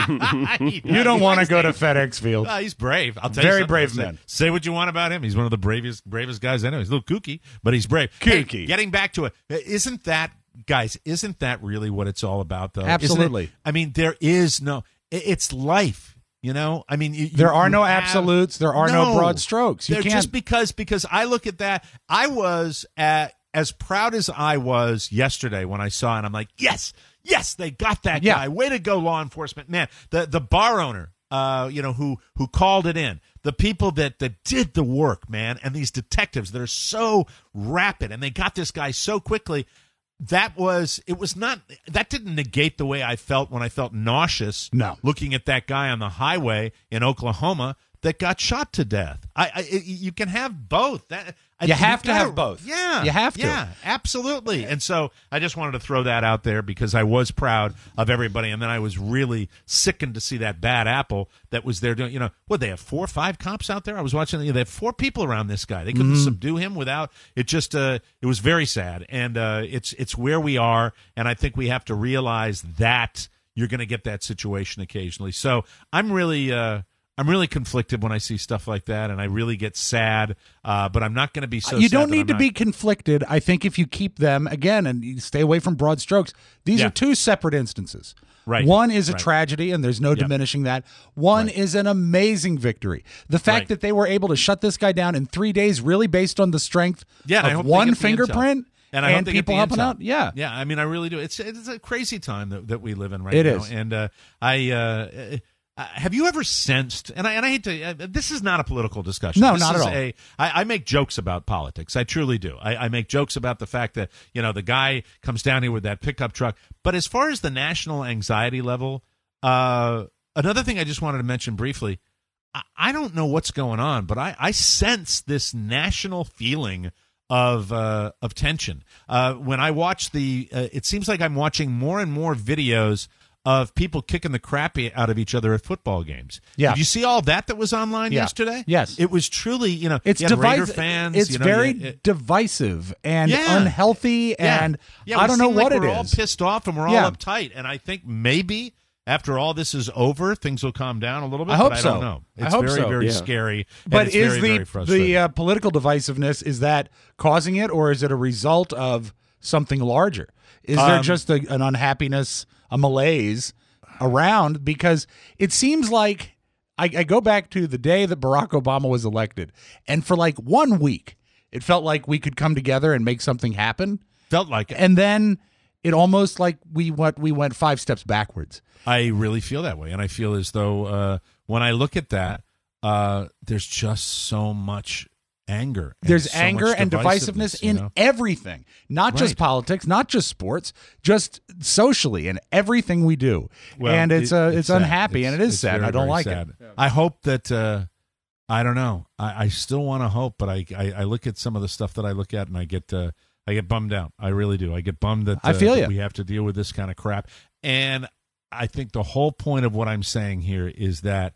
you don't want to go to FedEx Field. Uh, he's brave. I'll tell Very you brave say, man. Say what you want about him. He's one of the bravest bravest guys I know. He's a little kooky, but he's brave. Kooky. Hey, getting back to it, isn't that, guys, isn't that really what it's all about, though? Isn't Absolutely. it? I mean, there is no, it's life. You know, I mean, you, There you, are no have, absolutes. There are no, broad strokes. You They're can't. just because because I look at that. I was at, as proud as I was yesterday when I saw it. I'm like, yes, yes, they got that Yeah. guy. Way to go, law enforcement, man. The the bar owner, uh, you know, who who called it in. The people that that did the work, man, and these detectives that are so rapid, and they got this guy so quickly. That was, it was not, that didn't negate the way I felt when I felt nauseous No. looking at that guy on the highway in Oklahoma that got shot to death. I, I you can have both. That I, You have to gotta- have both. Yeah. You have to. Yeah, absolutely. And so I just wanted to throw that out there because I was proud of everybody. And then I was really sickened to see that bad apple that was there doing, you know, what, they have four or five cops out there? I was watching, you know, they have four people around this guy. They couldn't Mm-hmm. subdue him without, it just, uh, it was very sad. And uh, it's, it's where we are. And I think we have to realize that you're going to get that situation occasionally. So I'm really, uh, I'm really conflicted when I see stuff like that, and I really get sad. Uh, but I'm not going to be so. you sad don't that need I'm to not- be conflicted. I think if you keep them, again, and you stay away from broad strokes, these Yeah. are two separate instances. Right. One is a Right. tragedy, and there's no Yep. diminishing that. One Right. is an amazing victory. The fact Right. that they were able to shut this guy down in three days, really based on the strength Yeah, and I of hope they one get the fingerprint intel. And I hope they get people the helping intel. out. Yeah. Yeah, I mean, I really do. It's it's a crazy time that, that we live in right It now. is. And uh, I uh, uh, have you ever sensed? And I and I hate to. Uh, this is not a political discussion. No, This not is at all. A, I, I make jokes about politics. I truly do. I, I make jokes about the fact that you know the guy comes down here with that pickup truck. But as far as the national anxiety level, uh, another thing I just wanted to mention briefly. I, I don't know what's going on, but I, I sense this national feeling of uh, of tension. Uh, when I watch the, uh, it seems like I'm watching more and more videos of people kicking the crap out of each other at football games. Yeah. Did you see all that that was online Yeah. yesterday? Yes. It was truly, you know, It's you had Raider divisive. fans. It's you know, very you had- divisive and Yeah. unhealthy, yeah. and yeah, I we don't know seem like what it we're all is. pissed off and we're Yeah. all uptight. And I think maybe after all this is over, things will calm down a little bit. I hope but I so. don't know. I It's hope very, so. very Yeah. scary. and But it's is very, the very frustrating. the uh, political divisiveness, is that causing it, or is it a result of something larger? Is there Um, just a, an unhappiness, a malaise around? Because it seems like I, I go back to the day that Barack Obama was elected, and for like one week, it felt like we could come together and make something happen. Felt like it. And then it almost like we went we went five steps backwards. I really feel that way, and I feel as though uh, when I look at that, uh, there's just so much anger. and There's so anger much and divisiveness you in know? everything, not just Right. politics, not just sports, just socially in everything we do. Well, and it's it- uh, it's, sad. unhappy It's- and it is it's sad. very, I don't very like sad. it. I hope that uh, I don't know. I, I still want to hope, but I, I I look at some of the stuff that I look at and I get uh, I get bummed out. I really do. I get bummed that, uh, I feel that ya. we have to deal with this kind of crap. And I think the whole point of what I'm saying here is that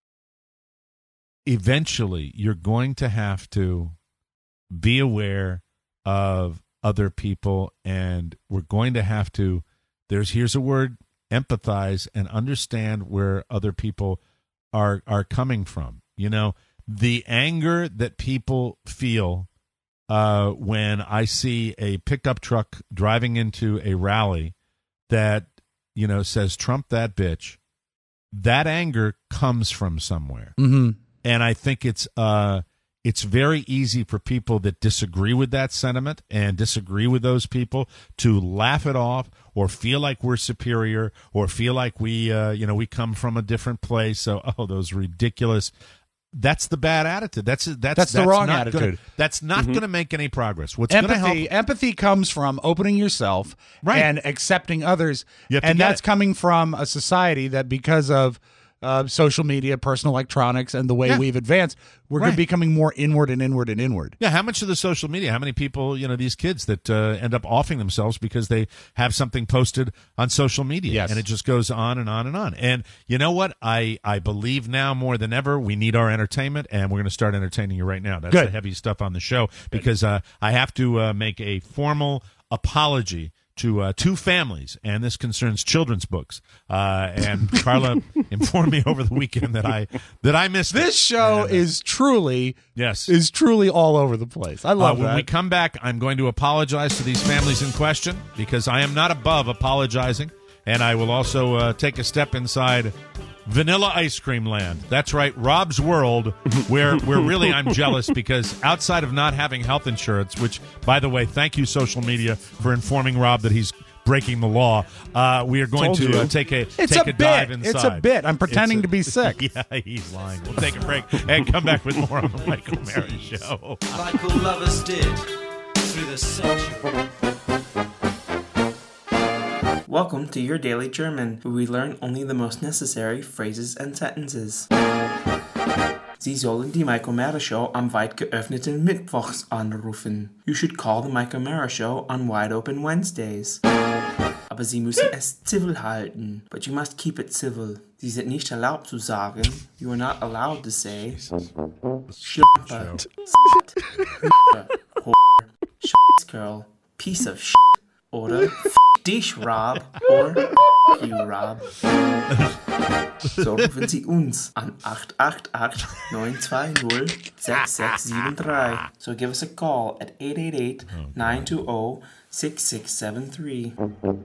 eventually you're going to have to be aware of other people, and we're going to have to there's here's a word, empathize, and understand where other people are are coming from. You know, the anger that people feel uh, when I see a pickup truck driving into a rally that, you know, says Trump that bitch, that anger comes from somewhere. Mm-hmm. And I think it's uh, it's very easy for people that disagree with that sentiment and disagree with those people to laugh it off or feel like we're superior or feel like we, uh, you know, we come from a different place. So, oh, those ridiculous. That's the bad attitude. That's that's That's the wrong not attitude. Gonna, that's not Mhm. going to make any progress. What's going to help? Empathy empathy comes from opening yourself Right. and accepting others. You have to And get that's it. coming from a society that, because of uh, social media, personal electronics, and the way Yeah. we've advanced, we're Right. becoming more inward and inward and inward. Yeah, how much of the social media, how many people, you know, these kids that uh, end up offing themselves because they have something posted on social media. Yes. And it just goes on and on and on. And you know what? I, I believe now more than ever we need our entertainment, and we're going to start entertaining you right now. That's Good. the heavy stuff on the show because uh, I have to uh, make a formal apology to uh, two families, and this concerns children's books. Uh, and Carla informed me over the weekend that I that I missed This it. show And, uh, is truly yes is truly all over the place. I love uh, when that. we come back, I'm going to apologize to these families in question because I am not above apologizing, and I will also uh, take a step inside Vanilla Ice Cream Land. That's right, Rob's World, where where really I'm jealous because outside of not having health insurance, which, by the way, thank you, social media, for informing Rob that he's breaking the law. Uh, we are going Told to you. uh, take a It's take a a, dive bit. inside. It's a bit. I'm pretending It's a- to be sick. Yeah, he's lying. We'll take a break and come back with more on the Michael Mary Show. Michael Lovers did through the century. Welcome to your daily German, where we learn only the most necessary phrases and sentences. Sie sollen die Michael Mara Show am weit geöffneten Mittwochs anrufen. You should call the Michael Mara Show on wide open Wednesdays. Aber Sie müssen es civil halten. But you must keep it civil. Sie sind nicht erlaubt zu sagen. You are not allowed to say Schlampe, Slut, Whore, Scheißkerl, piece of shit. Oder F dich, Rob. Or F you, Rob. So rufen Sie uns an acht acht acht, neun zwei null, sechs sechs sieben drei. So give us a call at eight eight eight, nine two zero, six six seven three.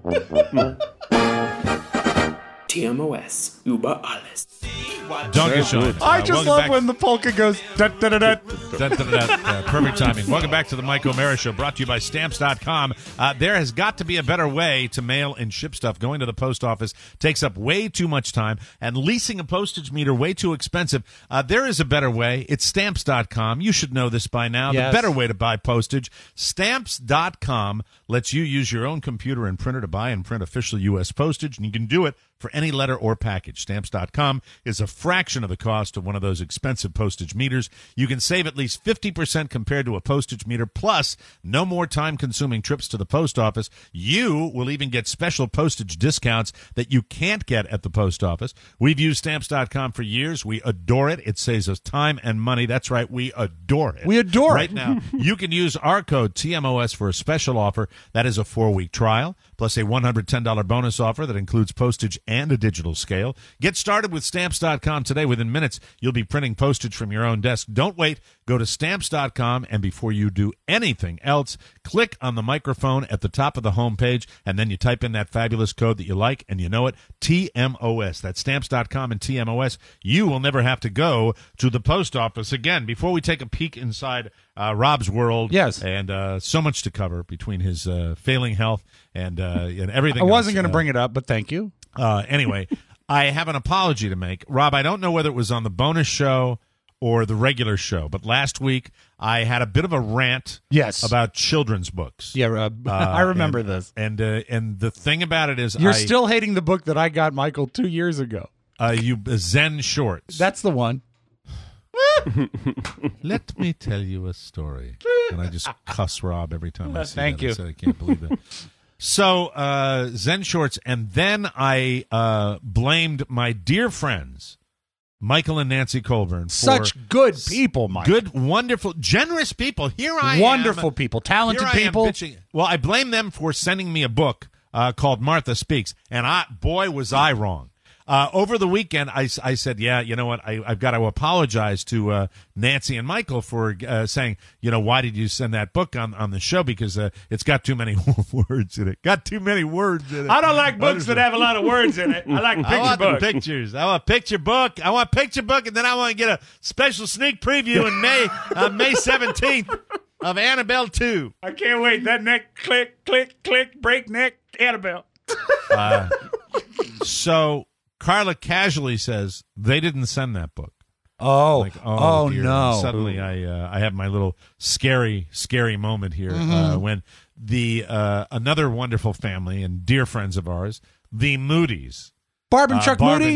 T M O S. Über alles. Donkey Show. I Uh, just welcome love back- when the polka goes da da da da. Da, da, da, da. Uh, perfect timing. Welcome back to the Mike O'Mara Show, brought to you by Stamps dot com. Uh, there has got to be a better way to mail and ship stuff. Going to the post office takes up way too much time, and leasing a postage meter way too expensive. Uh, there is a better way. It's Stamps dot com. You should know this by now. Yes. The better way to buy postage. Stamps dot com lets you use your own computer and printer to buy and print official U S postage, and you can do it for any letter or package. Stamps dot com is a fraction of the cost of one of those expensive postage meters. You can save at least fifty percent compared to a postage meter, plus no more time-consuming trips to the post office. You will even get special postage discounts that you can't get at the post office. We've used Stamps dot com for years. We adore it. It saves us time and money. That's right, we adore it. We adore right it. now. You can use our code T M O S for a special offer. That is a four-week trial, plus a one hundred ten dollars bonus offer that includes postage and a digital scale. Get started with Stamps dot com today. Within minutes, you'll be printing postage from your own desk. Don't wait. Go to Stamps dot com, and before you do anything else, click on the microphone at the top of the homepage, and then you type in that fabulous code that you like, and you know it, T M O S. That's Stamps dot com and T M O S. You will never have to go to the post office again. Before we take a peek inside uh, Rob's world, Yes. and uh, so much to cover between his uh, failing health and, uh, and everything I wasn't else, going to uh, bring it up, but thank you. uh, anyway, I have an apology to make. Rob, I don't know whether it was on the bonus show or the regular show, but last week I had a bit of a rant Yes. about children's books. Yeah, uh, Uh, I remember and, this. And uh, and the thing about it is You're I, still hating the book that I got Michael two years ago. uh, you Zen Shorts. That's the one. Let me tell you a story. And I just cuss Rob every time I see Thank that. I you. said, I can't believe it. So, uh, Zen Shorts, and then I uh, blamed my dear friends, Michael and Nancy Colburn, for Such good people, Mike. good, wonderful, generous people. Here I am. Wonderful people. Talented Here I am people. bitching. Well, I blame them for sending me a book uh, called Martha Speaks, and I, boy, was I wrong. Uh, over the weekend, I, I said, yeah, you know what, I, I've got to apologize to uh, Nancy and Michael for uh, saying, you know, why did you send that book on, on the show? Because uh, it's got too many words in it. Got too many words in it. I don't like books that have a lot of words in it. I like I picture want the books. pictures. I want a picture book. I want a picture book, and then I want to get a special sneak preview in May, uh, May seventeenth of Annabelle two. I can't wait. That neck, click, click, click, break neck, Annabelle. Uh, so Carla casually says they didn't send that book. Oh, Like, oh, oh dear. no. And suddenly I uh, I have my little scary, scary moment here Mhm. uh, when the uh, another wonderful family and dear friends of ours, the Moody's. Barb and uh, Chuck Barb Moody? And Chuck,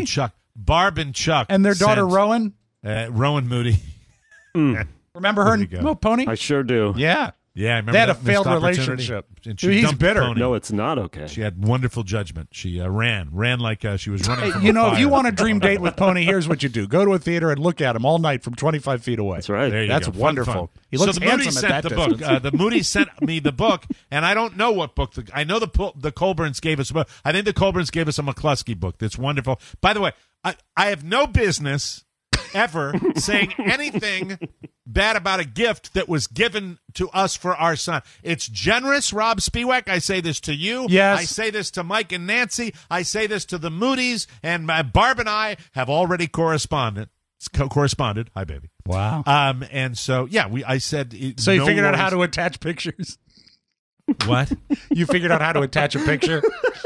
Barb and Chuck. And their daughter, sent, Rowan? Uh, Rowan Moody. Mm. Remember her in oh, Pony? I sure do. Yeah. Yeah, I remember they had that a failed missed opportunity. relationship. And she Dude, he's dumped bitter. Pony. No, it's not okay. She had wonderful judgment. She uh, ran, ran like uh, she was running. Hey, from you a know, fire. if you want a dream date with Pony, here's what you do: go to a theater and look at him all night from twenty-five feet away. That's right. There you That's go. Fun, wonderful. fun. He looks so the handsome Moody's at sent that the distance. book. Uh, the Moody's sent me the book, and I don't know what book. The, I know the Pol- the Colburns gave us a book. I think the Colburns gave us a McCluskey book. That's wonderful. By the way, I, I have no business ever saying anything bad about a gift that was given to us for our son. It's generous, Rob Spiewak. I say this to you. Yes. I say this to Mike and Nancy. I say this to the Moody's, and my, Barb and I have already corresponded. Co- corresponded. Hi, baby. Wow. Um, and so yeah, we. I said. It, So you no figured out how worries. to attach pictures. What? You figured out how to attach a picture.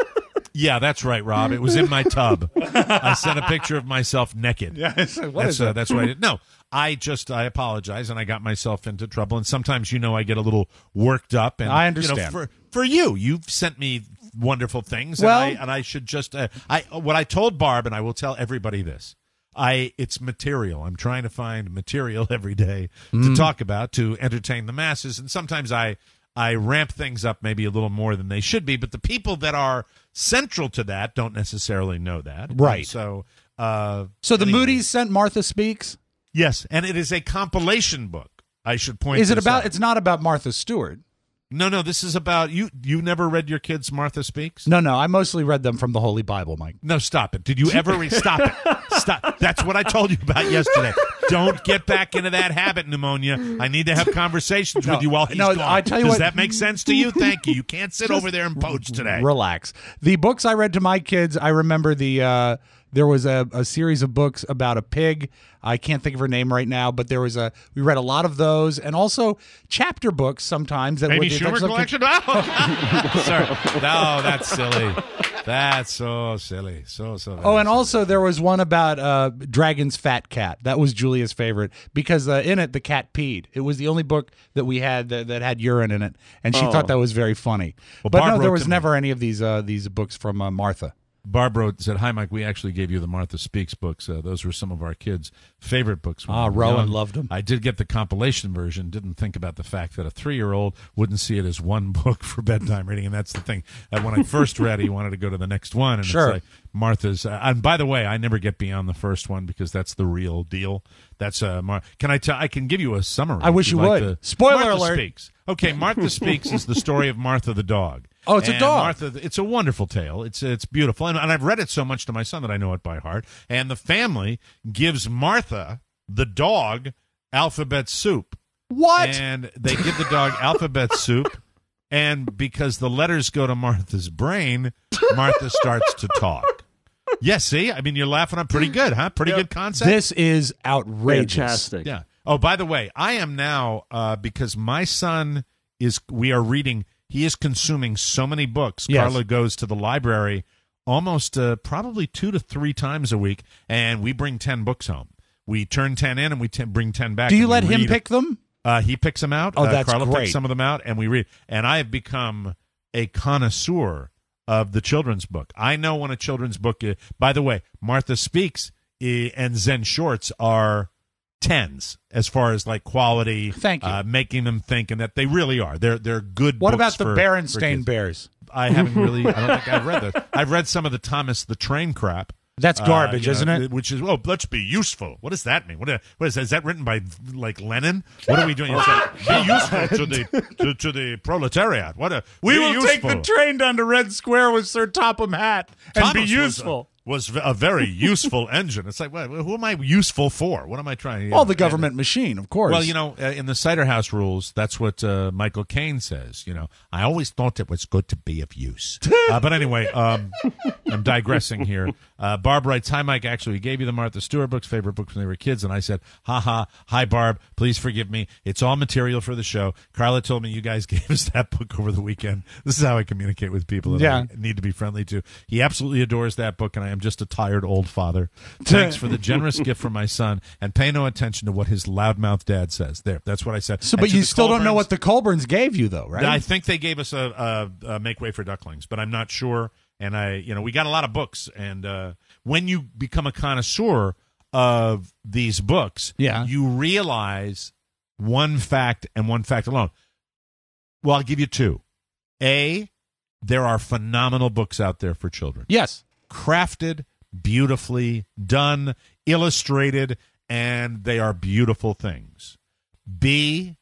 Yeah, that's right, Rob. It was in my tub. I sent a picture of myself naked. Yeah, it's like, what that's, is uh, that? that's what I did. No, I just I apologize, and I got myself into trouble. And sometimes, you know, I get a little worked up. And I understand. You know, for for you, you've sent me wonderful things, Well- and I and I should just uh, I what I told Barb, and I will tell everybody this. I it's material. I'm trying to find material every day Mm. to talk about to entertain the masses, and sometimes I. I ramp things up maybe a little more than they should be, but the people that are central to that don't necessarily know that. Right. And so, uh, So the anyway. Moody's sent Martha Speaks. Yes, and it is a compilation book. I should point. Is it this about? out. It's not about Martha Stewart. No, no. This is about you. You never read your kids Martha Speaks? No, no. I mostly read them from the Holy Bible, Mike. No, stop it. Did you ever read? Stop it. Stop. That's what I told you about yesterday. Don't get back into that habit, Pneumonia. I need to have conversations No, with you while he's no, gone. I tell you Does what- that make sense to you? Thank you. You can't sit over there and poach today. Relax. The books I read to my kids, I remember the uh, there was a, a series of books about a pig. I can't think of her name right now, but there was a we read a lot of those, and also chapter books sometimes. That Amy would, Schumer collection? Oh, sorry. No, that's silly. That's so silly. So, so. Oh, and also there was one about uh, Dragon's Fat Cat. That was Julia's favorite because uh, in it the cat peed. It was the only book that we had that, that had urine in it, and she Oh. thought that was very funny. Well, but Barb no, there wrote was to me. never any of these uh, these books from uh, Martha. Barb wrote, said, "Hi, Mike. We actually gave you the Martha Speaks books. Uh, those were some of our kids' favorite books. when Ah, we were Rowan young. loved them. I did get the compilation version. Didn't think about the fact that a three-year-old wouldn't see it as one book for bedtime reading, and that's the thing. Uh, when I first read it, he wanted to go to the next one, and Sure. it's like Martha's. Uh, and by the way, I never get beyond the first one because that's the real deal. That's uh, Mar- can I tell? I can give you a summary. I wish if you you'd like would. to- Spoiler Martha alert. Speaks. Okay, Martha Speaks is the story of Martha the dog. Oh, it's a And dog. Martha, it's a wonderful tale. It's it's beautiful, and, and I've read it so much to my son that I know it by heart. And the family gives Martha the dog alphabet soup. What? And they give the dog alphabet soup, and because the letters go to Martha's brain, Martha starts to talk. Yes, see, I mean, you're laughing up pretty good, huh? Pretty good concept. This is outrageous. Fantastic. Yeah. Oh, by the way, I am now uh, because my son is. We are reading. He is consuming so many books. Yes. Carla goes to the library almost uh, probably two to three times a week, and we bring ten books home. We turn ten in, and we t- bring ten back. Do you and we let him read. pick them? Uh, he picks them out. Oh, uh, that's Carla great. picks some of them out, and we read. And I have become a connoisseur of the children's book. I know when a children's book is. By the way, Martha Speaks eh, and Zen Shorts are tens as far as like quality. Thank you. Uh, making them think, and that they really are. They're they're good. What books about the for- for Berenstain kids. Bears? I haven't really. I don't think I've read that. I've read some of the Thomas the Train crap. That's garbage, you know, isn't it? Which is, oh, let's be useful. What does that mean? What, uh, what is that? Is that written by, like, Lenin? What are we doing? It's like, be useful to the to, to the proletariat. What a We be will useful. take the train down to Red Square with Sir Topham Hatt and Thomas be was, useful. uh, Was a very useful engine. It's like, well, who am I useful for? What am I trying to? Well, the government machine, of course. Well, you know, uh, in the Cider House rules, that's what uh, Michael Caine says. You know, I always thought it was good to be of use. uh, but anyway, um, I'm digressing here. Uh, Barb writes, "Hi, Mike. Actually, we gave you the Martha Stewart books, favorite books when they were kids." And I said, "Ha ha. Hi, Barb. Please forgive me. It's all material for the show." Carla told me you guys gave us that book over the weekend. This is how I communicate with people that Yeah. I need to be friendly to. He absolutely adores that book, and I am just a tired old father. Thanks for the generous gift from my son, and pay no attention to what his loudmouth dad says. There, that's what I said. So, And but to you the still don't know Colburns- what the Colburns gave you, though, right? I think they gave us a, a, a Make Way for Ducklings, but I'm not sure. and I, you know, we got a lot of books. And uh, when you become a connoisseur of these books, yeah. you realize one fact and one fact alone. Well, I'll give you two. A, there are phenomenal books out there for children. Yes. Crafted, beautifully done, illustrated, and they are beautiful things. B,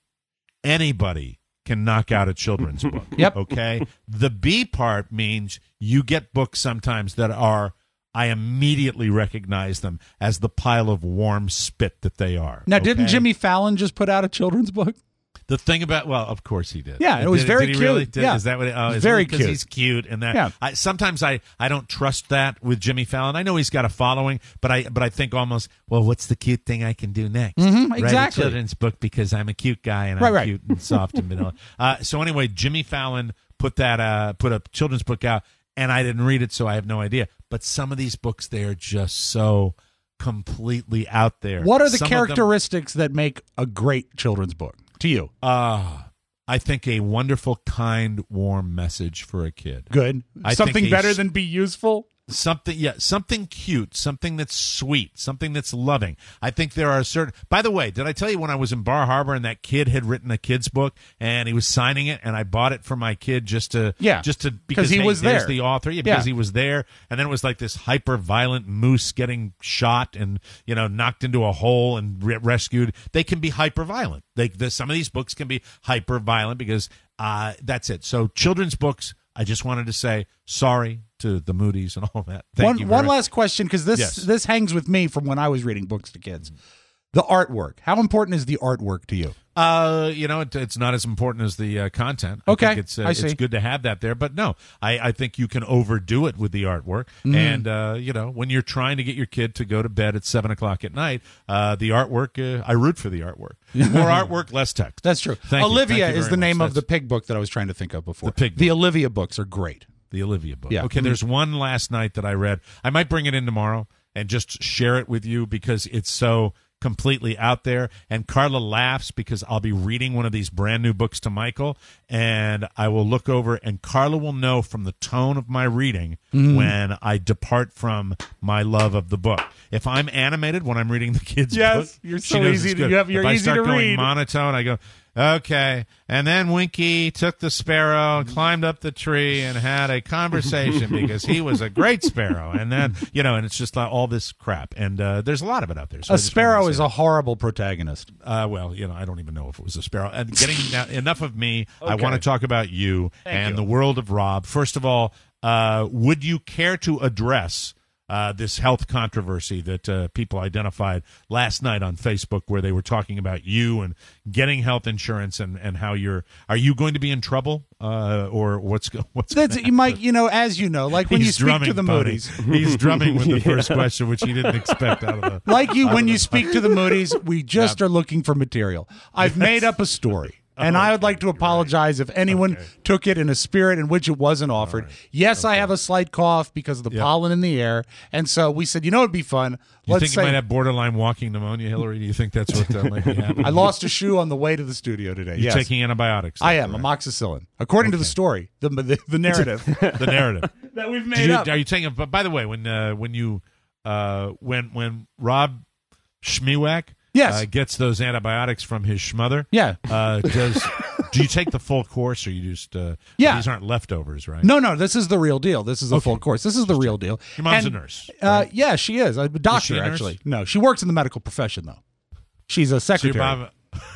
anybody can knock out a children's book. Yep. Okay? The B part means you get books sometimes that are, I immediately recognize them as the pile of warm spit that they are. Now, okay? didn't Jimmy Fallon just put out a children's book? The thing about, well, of course he did. Yeah, it was did, very did he cute. Really? Did, yeah. Is that what it, oh, is very because cute. he's cute and that. Yeah. I, sometimes I, I don't trust that with Jimmy Fallon. I know he's got a following, but I but I think almost, well, what's the cute thing I can do next? Mm-hmm, Write exactly. a children's book because I'm a cute guy and Right, I'm right. cute and soft and vanilla. Uh, so anyway, Jimmy Fallon put that uh, put a children's book out, and I didn't read it, so I have no idea. But some of these books, they are just so completely out there. What are the Some of them- characteristics that make a great children's book to you? Uh, I think a wonderful, kind, warm message for a kid. Good. I Something think a better s- than be useful? Something, yeah, something cute, something that's sweet, something that's loving. I think there are certain. By the way, did I tell you when I was in Bar Harbor and that kid had written a kid's book and he was signing it, and I bought it for my kid just to, Yeah, just to because he hey, was there's there. the author, yeah, because Yeah. he was there, and then it was like this hyper violent moose getting shot and you know knocked into a hole and re- rescued. They can be hyper violent. They, the, some of these books can be hyper violent because uh, that's it. So children's books. I just wanted to say sorry to the Moody's and all that. Thank one you one very- last question, because this Yes. this hangs with me from when I was reading books to kids. The artwork. How important is the artwork to you? Uh, you know, it, it's not as important as the uh, content. I Okay, think it's uh, I see. it's good to have that there, but no, I, I think you can overdo it with the artwork. Mhm. And uh, you know, when you're trying to get your kid to go to bed at seven o'clock at night, uh, the artwork. Uh, I root for the artwork. More artwork, less text. That's true. Thank you. Olivia Thank you is very the name much. of the pig book that I was trying to think of before. The pig The Olivia books are great. The Olivia book. Yeah. Okay, Mhm. there's one last night that I read. I might bring it in tomorrow and just share it with you because it's so completely out there. And Carla laughs because I'll be reading one of these brand new books to Michael, and I will look over, and Carla will know from the tone of my reading Mhm. when I depart from my love of the book. If I'm animated when I'm reading the kids' Yes, book, you're she so knows easy it's to- good. you have- you're if I easy start to going read. monotone, I go, okay. And then Winky took the sparrow and climbed up the tree and had a conversation because he was a great sparrow. And then, you know, and it's just like all this crap. And uh, there's a lot of it out there. So I A just sparrow wanted to is say a horrible protagonist. that. Uh, well, you know, I don't even know if it was a sparrow. And getting now, enough of me. I Okay. want to talk about you Thank and you. the world of Rob. First of all, uh, would you care to address Uh, this health controversy that uh, people identified last night on Facebook, where they were talking about you and getting health insurance and, and how you're are you going to be in trouble uh, or what's go, what's That's you, Mike. You know, as you know, like when He's you speak drumming, to the buddy. Moody's, He's drumming with the first Yeah. question, which he didn't expect out of the like you out when of you the- speak to the Moody's, we just are looking for material. I've made up a story. And I would like to apologize if anyone took it in a spirit in which it wasn't offered. Yes, I have a slight cough because of the Yep. pollen in the air. And so we said, you know, it'd be fun. You Let's think say you might have borderline walking pneumonia, Hillary? Do you think that's what uh, might be happening? I lost a shoe on the way to the studio today. You're yes. taking antibiotics. I am, amoxicillin. According to the story, the, the, the narrative. the narrative that we've Do made you, up. Are you taking? But by the way, when uh, when you uh, when when Rob Schmiewak Yes. uh, gets those antibiotics from his schmother, Yeah. uh, does do you take the full course or you just uh, Yeah. these aren't leftovers, right? No, no, this is the real deal. This is a full course. This is the real deal. Your mom's And, a nurse, Uh, yeah, she is. A doctor, she a nurse? actually. No, she works in the medical profession, though. She's a So your secretary. mom-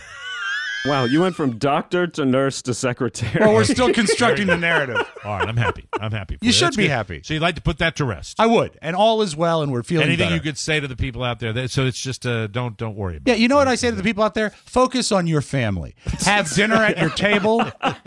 Wow, you went from doctor to nurse to secretary. Well, we're still constructing the narrative. All right, I'm happy. I'm happy. For You should That's be good. happy. So you'd like to put that to rest. I would, and all is well, and we're feeling Anything better. you could say to the people out there? That, so it's just uh, don't don't worry about Yeah, it. you know what I say to the people out there? Focus on your family. Have dinner at your table.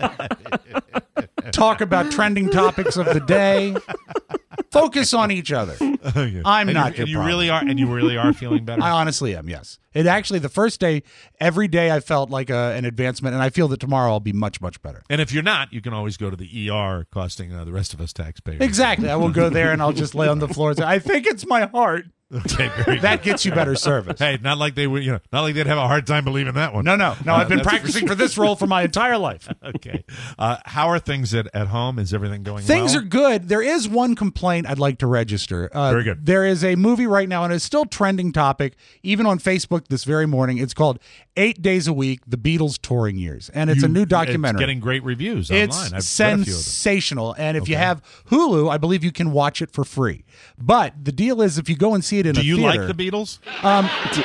Talk about trending topics of the day. Focus on each other. Okay. I'm and not you, your and you problem. really are, and you really are feeling better. I honestly am, yes. It actually, the first day, every day I felt like a, an advancement, and I feel that tomorrow I'll be much, much better. And if you're not, you can always go to the E R, costing uh, the rest of us taxpayers. Exactly. I will go there and I'll just lay on the floor and say, I think it's my heart. Okay, very good. That gets you better service. Hey, not like they would, you know, not like they'd have a hard time believing that one. No, no, no. Uh, I've been that's- practicing for this role for my entire life. Okay. Uh, how are things at, at home? Is everything going Things well? are good. There is one complaint I'd like to register. Uh, Very good. There is a movie right now, and it's still trending topic, even on Facebook this very morning. It's called Eight Days a Week, The Beatles Touring Years. And it's You- a new documentary. It's getting great reviews It's online. I've read a few of them. sensational. And if you Okay. have Hulu, I believe you can watch it for free. But the deal is if you go and see it in Do a you theater... like the Beatles? Um,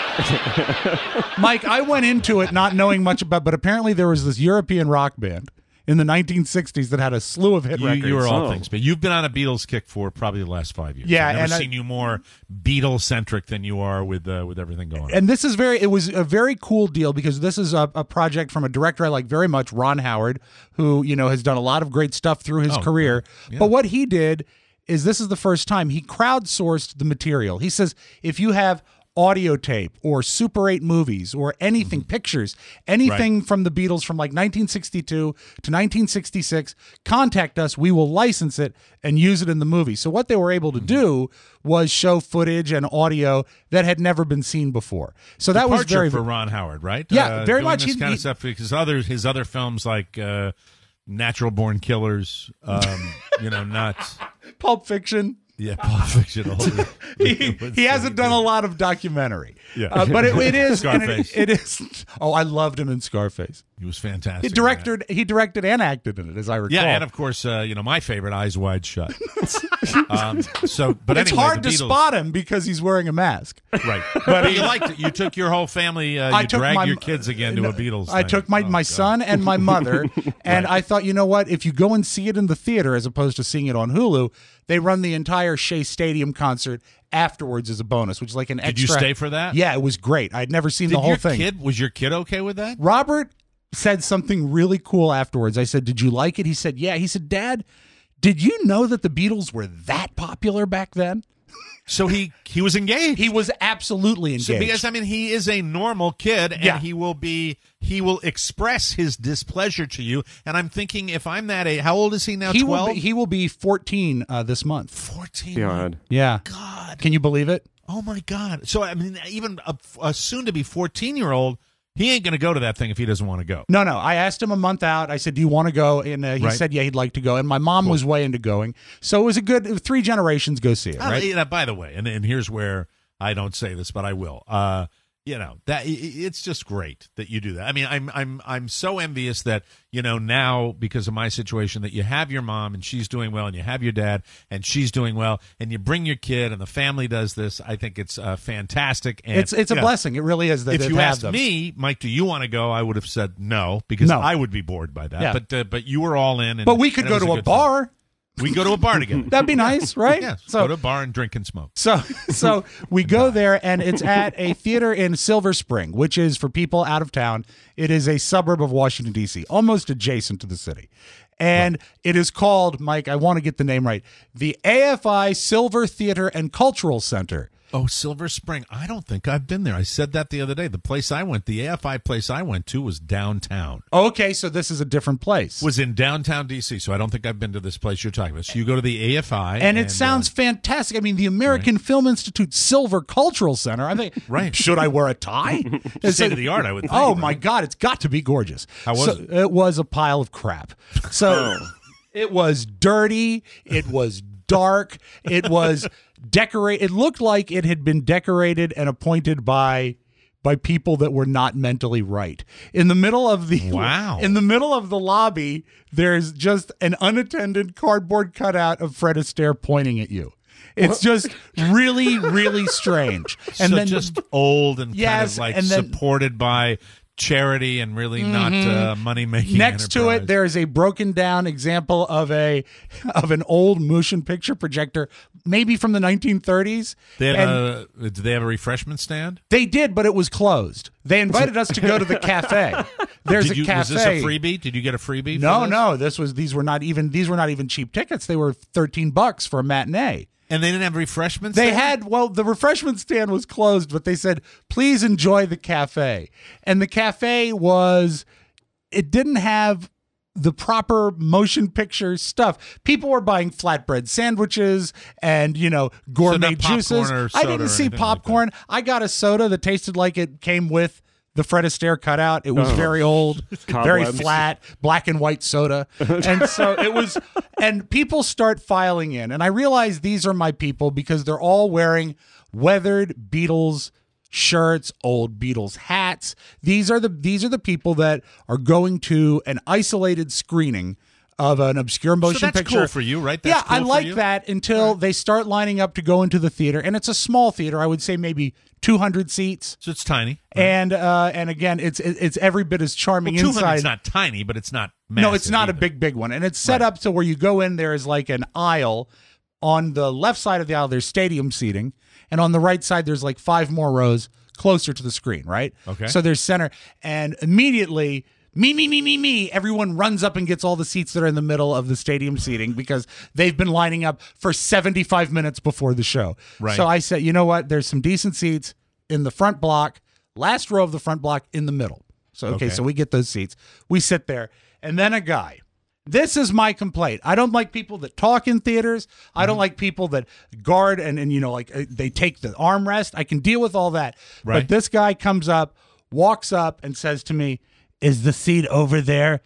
Mike, I went into it not knowing much about, but apparently there was this European rock band in the nineteen sixties that had a slew of hit You, records. you are all Oh. things, but you've been on a Beatles kick for probably the last five years. Yeah, I've never and I- seen you more Beatles centric than you are with uh, with everything going on. And this is very, it was a very cool deal because this is a, a project from a director I like very much, Ron Howard, who, you know, has done a lot of great stuff through his Oh, career. yeah. But what he did is this is the first time he crowdsourced the material. He says, if you have audio tape or Super eight movies or anything, pictures, anything from the Beatles from like nineteen sixty-two to nineteen sixty-six, contact us. We will license it and use it in the movie. So what they were able to do was show footage and audio that had never been seen before. So that was Departure very for Ron Howard, right? Yeah, Uh, very doing much. This He- kind he- of stuff because other his other films like uh, Natural Born Killers, um, you know, not Pulp Fiction. yeah, Pulp Fiction. all the- he, he hasn't done a lot of documentary. Yeah. Uh, but it, it is and Scarface. It, it is. Oh, I loved him in Scarface. He was fantastic. He in directed. He directed and acted in it, as I recall. Yeah, and of course, uh, you know, my favorite, Eyes Wide Shut. um, so, but it's anyway, hard the to Beatles- spot him because he's wearing a mask. Right, but you liked it. You took your whole family. Uh, I you took dragged my- your kids again to a Beatles. I thing. took my, Oh, my God. son and my mother, and I thought, you know what? If you go and see it in the theater as opposed to seeing it on Hulu, they run the entire Shea Stadium concert afterwards as a bonus, which is like an Did you extra. stay for that? Yeah, it was great. I'd never seen Did the whole your thing. kid was your kid okay with that? Robert said something really cool afterwards. I said, "Did you like it?" He said, "Yeah." He said, "Dad, did you know that the Beatles were that popular back then?" So he he was engaged. He was absolutely engaged. So because I mean he is a normal kid and Yeah. he will be he will express his displeasure to you. And I'm thinking if I'm that age, how old is he now? he Twelve. will be, he will be fourteen uh, this month. Fourteen. God. Yeah. God. Can you believe it? Oh my God. So I mean, even a, a soon to be fourteen year old, he ain't going to go to that thing if he doesn't want to go. No, no. I asked him a month out. I said, "Do you want to go?" And uh, he Right. said, "Yeah, he'd like to go." And my mom was way into going, so it was a good three generations go see it. Uh, Right? you know, by the way, and, and here's where I don't say this, but I will. Uh, you know that i- i- it's just great that you do that. I mean, I'm I'm I'm so envious that you know now because of my situation that you have your mom and she's doing well, and you have your dad and she's doing well, and you bring your kid and the family does this. I think it's uh, fantastic. And It's it's a you know, blessing. It really is. That if to you have asked them. me, Mike, do you want to go? I would have said no because No. I would be bored by that. Yeah. But uh, but you were all in. And, but we could and it go was to a good bar. time. We go to a bar together. That'd be nice, right? Yeah, So go to a bar and drink and smoke. So, so we go there, and it's at a theater in Silver Spring, which is for people out of town. It is a suburb of Washington D C, almost adjacent to the city, and it is called, Mike. I want to get the name right. The A F I Silver Theater and Cultural Center. Oh, Silver Spring. I don't think I've been there. I said that the other day. The place I went, the A F I place I went to was downtown. Okay, so this is a different place. Was in downtown D C, so I don't think I've been to this place you're talking about. So you go to the A F I. And it sounds uh, fantastic. I mean, the American Film Institute Silver Cultural Center. I think, Right. should I wear a tie? It's state like- of the art, I would think. Oh right? my God, it's got to be gorgeous. How was So, it? It was a pile of crap. So it was dirty. It was dark. It was decorate. It looked like it had been decorated and appointed by by people that were not mentally right. In the middle of the Wow. in the middle of the lobby, there's just an unattended cardboard cutout of Fred Astaire pointing at you. It's just really, really strange. And so then just old and kind Yes, of like and then- supported by charity and really not uh, money making. next to it, there is a broken down example of a of an old motion picture projector, maybe from the nineteen thirties. They had And a, did they have a refreshment stand? they did, but it was closed. They invited us to go to the cafe. There's Did a you, cafe. Was this a freebie? Did you get a freebie? No, for this? no. This was these were not even these were not even cheap tickets. They were thirteen bucks for a matinee. And they didn't have refreshments. They there? had, well, the refreshment stand was closed, but they said, please enjoy the cafe. And the cafe was, it didn't have the proper motion picture stuff. People were buying flatbread sandwiches and, you know, gourmet So no juices. popcorn or I soda didn't or see anything like popcorn. I got a soda that tasted like it came with the Fred Astaire cutout. It was Oh. very old, very Cobwebs. flat, black and white soda. And so it was, and people start filing in. And I realize these are my people because they're all wearing weathered Beatles shirts, old Beatles hats. These are the these are the people that are going to an isolated screening of an obscure motion so that's picture. cool for you, right? That's yeah, I cool for like you? that until they start lining up to go into the theater, and it's a small theater. I would say maybe two hundred seats. So it's tiny. And uh, and again, it's it's every bit as charming Well, two hundred inside. is not tiny, but it's not massive. No, it's not either. a big, big one. And it's set up so where you go in, there is like an aisle. On the left side of the aisle, there's stadium seating. And on the right side, there's like five more rows closer to the screen, right? Okay. So there's center. And immediately, me, me, me, me, me, everyone runs up and gets all the seats that are in the middle of the stadium seating because they've been lining up for seventy-five minutes before the show. Right. So I said, you know what? There's some decent seats in the front block, last row of the front block in the middle. So, okay, Okay. so we get those seats. We sit there. And then a guy. This is my complaint. I don't like people that talk in theaters. I don't like people that guard and, and you know, like uh, they take the armrest. I can deal with all that. Right. But this guy comes up, walks up and says to me, "Is the seat over there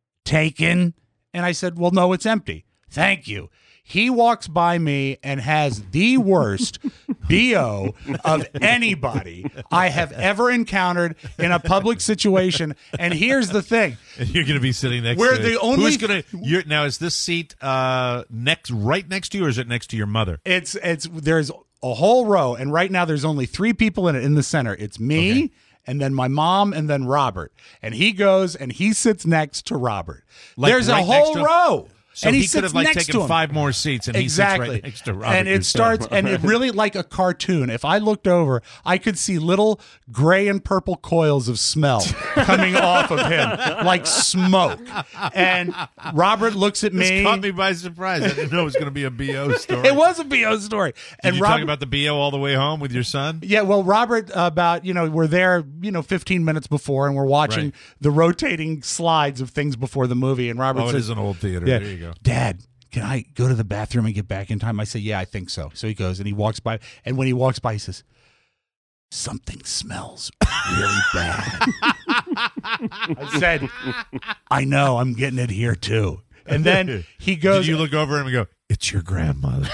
taken?" And I said, "Well, no, it's empty." "Thank you." He walks by me and has the worst B O of anybody I have ever encountered in a public situation. And here's the thing. And you're going to be sitting next We're to the only- Who's going to you're now is this seat uh next right next to you or is it next to your mother? It's it's there's a whole row, and right now there's only three people in it in the center. It's me, Okay. and then my mom, and then Robert. And he goes and he sits next to Robert. Like there's right a next whole to him? row. So and he, he sits could have like next taken to him. five more seats and exactly. he sits right next to Robert. And it You're starts, saying. and it really like a cartoon. If I looked over, I could see little gray and purple coils of smell coming off of him like smoke. And Robert looks at This me. caught me by surprise. I didn't know it was going to be a B O story. It was a B O story. Did and you Robert, talk about the B O all the way home with your son? Yeah, well, Robert, uh, about, you know, we're there, you know, fifteen minutes before, and we're watching Right. the rotating slides of things before the movie. And Robert Oh, it says, is an old theater. Yeah, There you go. "Dad, can I go to the bathroom and get back in time?" I say, "Yeah, I think so." So he goes and he walks by. And when he walks by, he says, "Something smells really bad." I said, "I know, I'm getting it here too." And then he goes, Did you look over him and go, "It's your grandmother."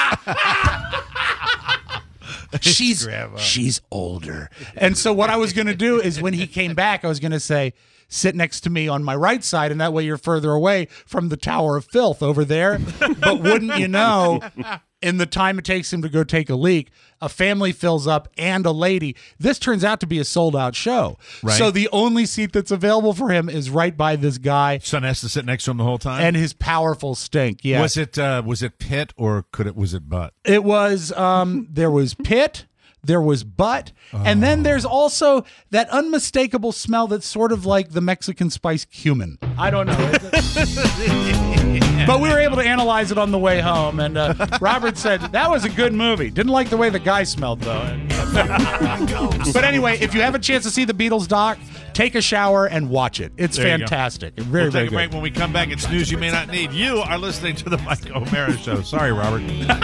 she's Grandma. she's older. And so what I was going to do is when he came back, I was going to say, "Sit next to me on my right side, and that way you're further away from the Tower of Filth over there." But wouldn't you know, in the time it takes him to go take a leak, a family fills up and a lady. This turns out to be a sold out show. Right. So the only seat that's available for him is right by this guy Son has to sit next to him the whole time. and his powerful stink. Yeah. Was it uh, was it Pitt or could it was it Butt? It was, um, there was Pitt, there was Butt, and then there's also that unmistakable smell that's sort of like the Mexican spice cumin. I don't know. But we were able to analyze it on the way home, and uh, Robert said, "That was a good movie." Didn't like the way the guy smelled, though. But anyway, if you have a chance to see the Beatles doc, take a shower and watch it. It's There you go. fantastic. Very, We'll very take a good. break. When we come back, it's news you may not need. You are listening to the Mike O'Mara Show. Sorry, Robert.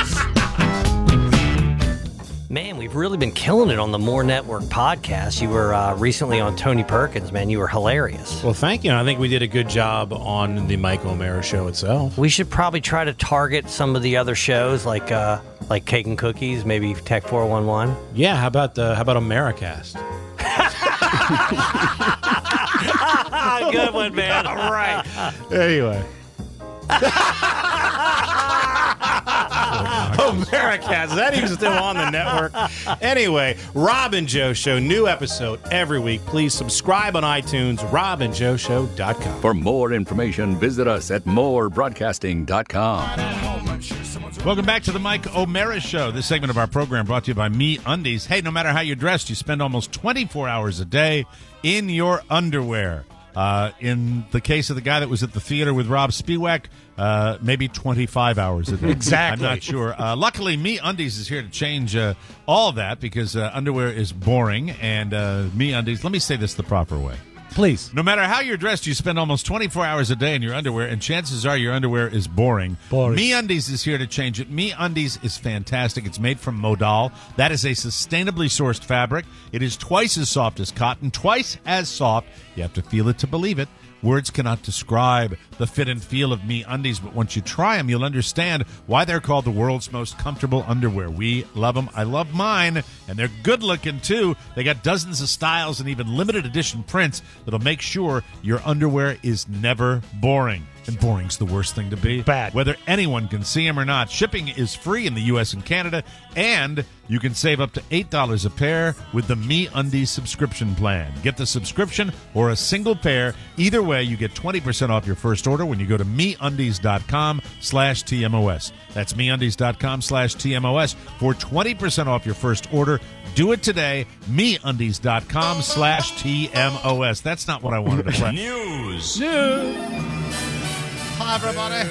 Man, we've really been killing it on the More Network podcast. You were uh, recently on Tony Perkins, man. You were hilarious. Well, thank you. I think we did a good job on the Mike O'Mara Show itself. We should probably try to target some of the other shows like uh, like Cake and Cookies, maybe Tech four one one. Yeah, how about uh, how about Americast? Good one, man. All right. Anyway. Americast, is that even still on the network? Anyway, Rob and Joe Show, new episode every week. Please subscribe on iTunes, rob and joe show dot com. For more information, visit us at more broadcasting dot com. Welcome back to the Mike O'Mara Show. This segment of our program brought to you by Me Undies. Hey, no matter how you're dressed, you spend almost twenty-four hours a day in your underwear. Uh, in the case of the guy that was at the theater with Rob Spiewak, uh, maybe twenty-five hours a day. Exactly. I'm not sure. Uh, luckily, Me Undies is here to change uh, all of that because uh, underwear is boring. And uh, Me Undies, let me say this the proper way. Please. No matter how you're dressed, you spend almost twenty-four hours a day in your underwear, and chances are your underwear is boring. Boring. MeUndies is here to change it. MeUndies is fantastic. It's made from Modal. That is a sustainably sourced fabric. It is twice as soft as cotton, twice as soft. You have to feel it to believe it. Words cannot describe the fit and feel of MeUndies, but once you try them, you'll understand why they're called the world's most comfortable underwear. We love them. I love mine, and they're good-looking, too. They got dozens of styles and even limited edition prints that'll make sure your underwear is never boring. And boring's the worst thing to be. Bad. Whether anyone can see them or not, shipping is free in the U S and Canada, and you can save up to eight dollars a pair with the MeUndies subscription plan. Get the subscription or a single pair. Either way, you get twenty percent off your first order when you go to MeUndies.com slash TMOS. That's MeUndies.com slash TMOS for twenty percent off your first order. Do it today. MeUndies.com slash TMOS. That's not what I wanted to play. News. News. Hi, everybody.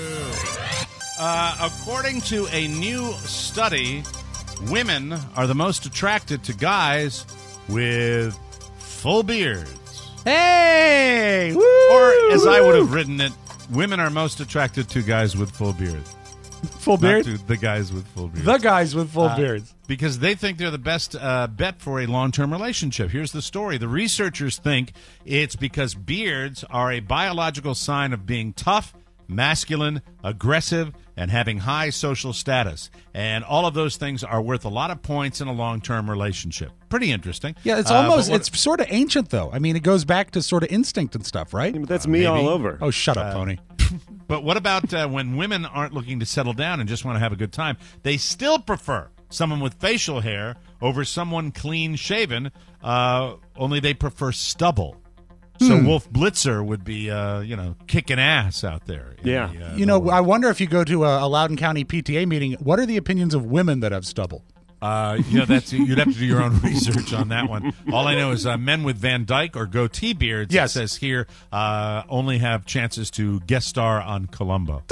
Uh, according to a new study, women are the most attracted to guys with full beards. Hey! Woo! Or, as I would have written it, women are most attracted to guys with full beards. Full beard? Not to the guys with full beards. The guys with full Uh, beards. Because they think they're the best uh, bet for a long-term relationship. Here's the story. The researchers think it's because beards are a biological sign of being tough, masculine, aggressive, and having high social status. And all of those things are worth a lot of points in a long-term relationship. Pretty interesting. Yeah, it's Uh, almost, but what- it's sort of ancient, though. I mean, it goes back to sort of instinct and stuff, right? But that's Uh, me maybe. all over. Oh, shut up, Uh, Tony. But what about uh, when women aren't looking to settle down and just want to have a good time? They still prefer someone with facial hair over someone clean-shaven, uh, only they prefer stubble. So Hmm. Wolf Blitzer would be, uh, you know, kicking ass out there. in Yeah. the, uh, You know, I wonder if you go to a, a Loudoun County P T A meeting, what are the opinions of women that have stubble? Uh, you know, that's you'd have to do your own research on that one. All I know is uh, men with Van Dyke or goatee beards, Yes. it says here, uh, only have chances to guest star on Columbo.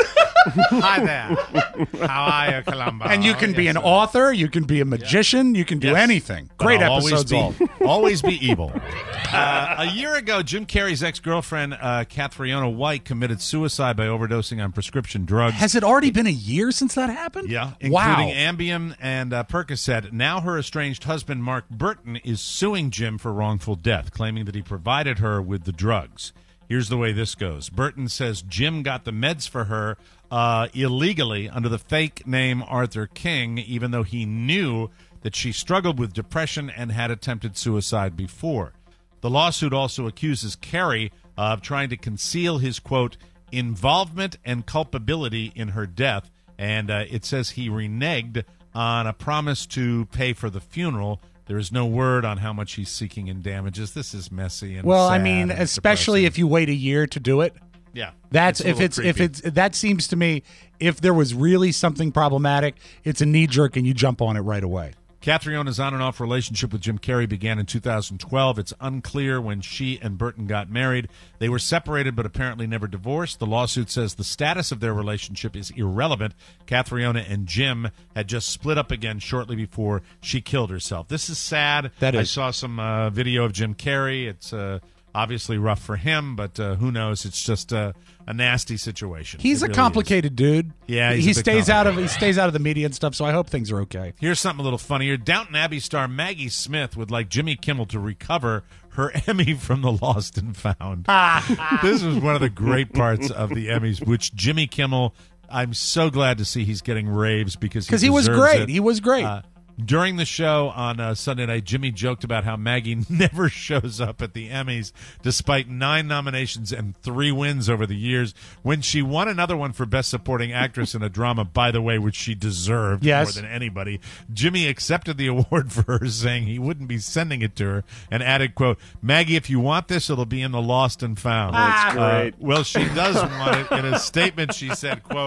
Hi there. How are you, Columbo? And you can be Yes, an sir. author, you can be a magician, you can do Yes. anything. But Great I'll episodes all. Always be, always be evil. Uh, a year ago, Jim Carrey's ex-girlfriend, uh, Catriona White, committed suicide by overdosing on prescription drugs. Has it already been a year since that happened? Yeah, Wow. including Ambien and uh, Percocet. Now her estranged husband, Mark Burton, is suing Jim for wrongful death, claiming that he provided her with the drugs. Here's the way this goes. Burton says Jim got the meds for her uh, illegally under the fake name Arthur King, even though he knew that she struggled with depression and had attempted suicide before. The lawsuit also accuses Carey of trying to conceal his, quote, involvement and culpability in her death, and uh, it says he reneged on a promise to pay for the funeral. There is no word on how much he's seeking in damages. This is messy and Well, I sad mean, and especially depressing. if you wait a year to do it. Yeah, That's it's a if little it's if creepy. it's that seems to me, if there was really something problematic, it's a knee jerk and you jump on it right away. Catriona's on and off relationship with Jim Carrey began in two thousand twelve. It's unclear when she and Burton got married. They were separated but apparently never divorced. The lawsuit says the status of their relationship is irrelevant. Catriona and Jim had just split up again shortly before she killed herself. This is sad. That I is. saw some uh, video of Jim Carrey. It's uh, obviously rough for him, but uh, who knows? It's just uh, a nasty situation. He's It a really complicated dude. Yeah, he's he a bit stays out of he stays out of the media and stuff. So I hope things are okay. Here's something a little funnier. Downton Abbey star Maggie Smith would like Jimmy Kimmel to recover her Emmy from the Lost and Found. This was one of the great parts of the Emmys, which Jimmy Kimmel, I'm so glad to see he's getting raves because he, Because he was deserves great. it. He was great. Uh, during the show on uh, Sunday night, Jimmy joked about how Maggie never shows up at the Emmys despite nine nominations and three wins over the years. When she won another one for Best Supporting Actress in a Drama, by the way, which she deserved Yes. more than anybody, Jimmy accepted the award for her, saying he wouldn't be sending it to her, and added, quote, Maggie, if you want this, it'll be in the Lost and Found. That's Uh, great. well, she does want it. In a statement, she said, quote,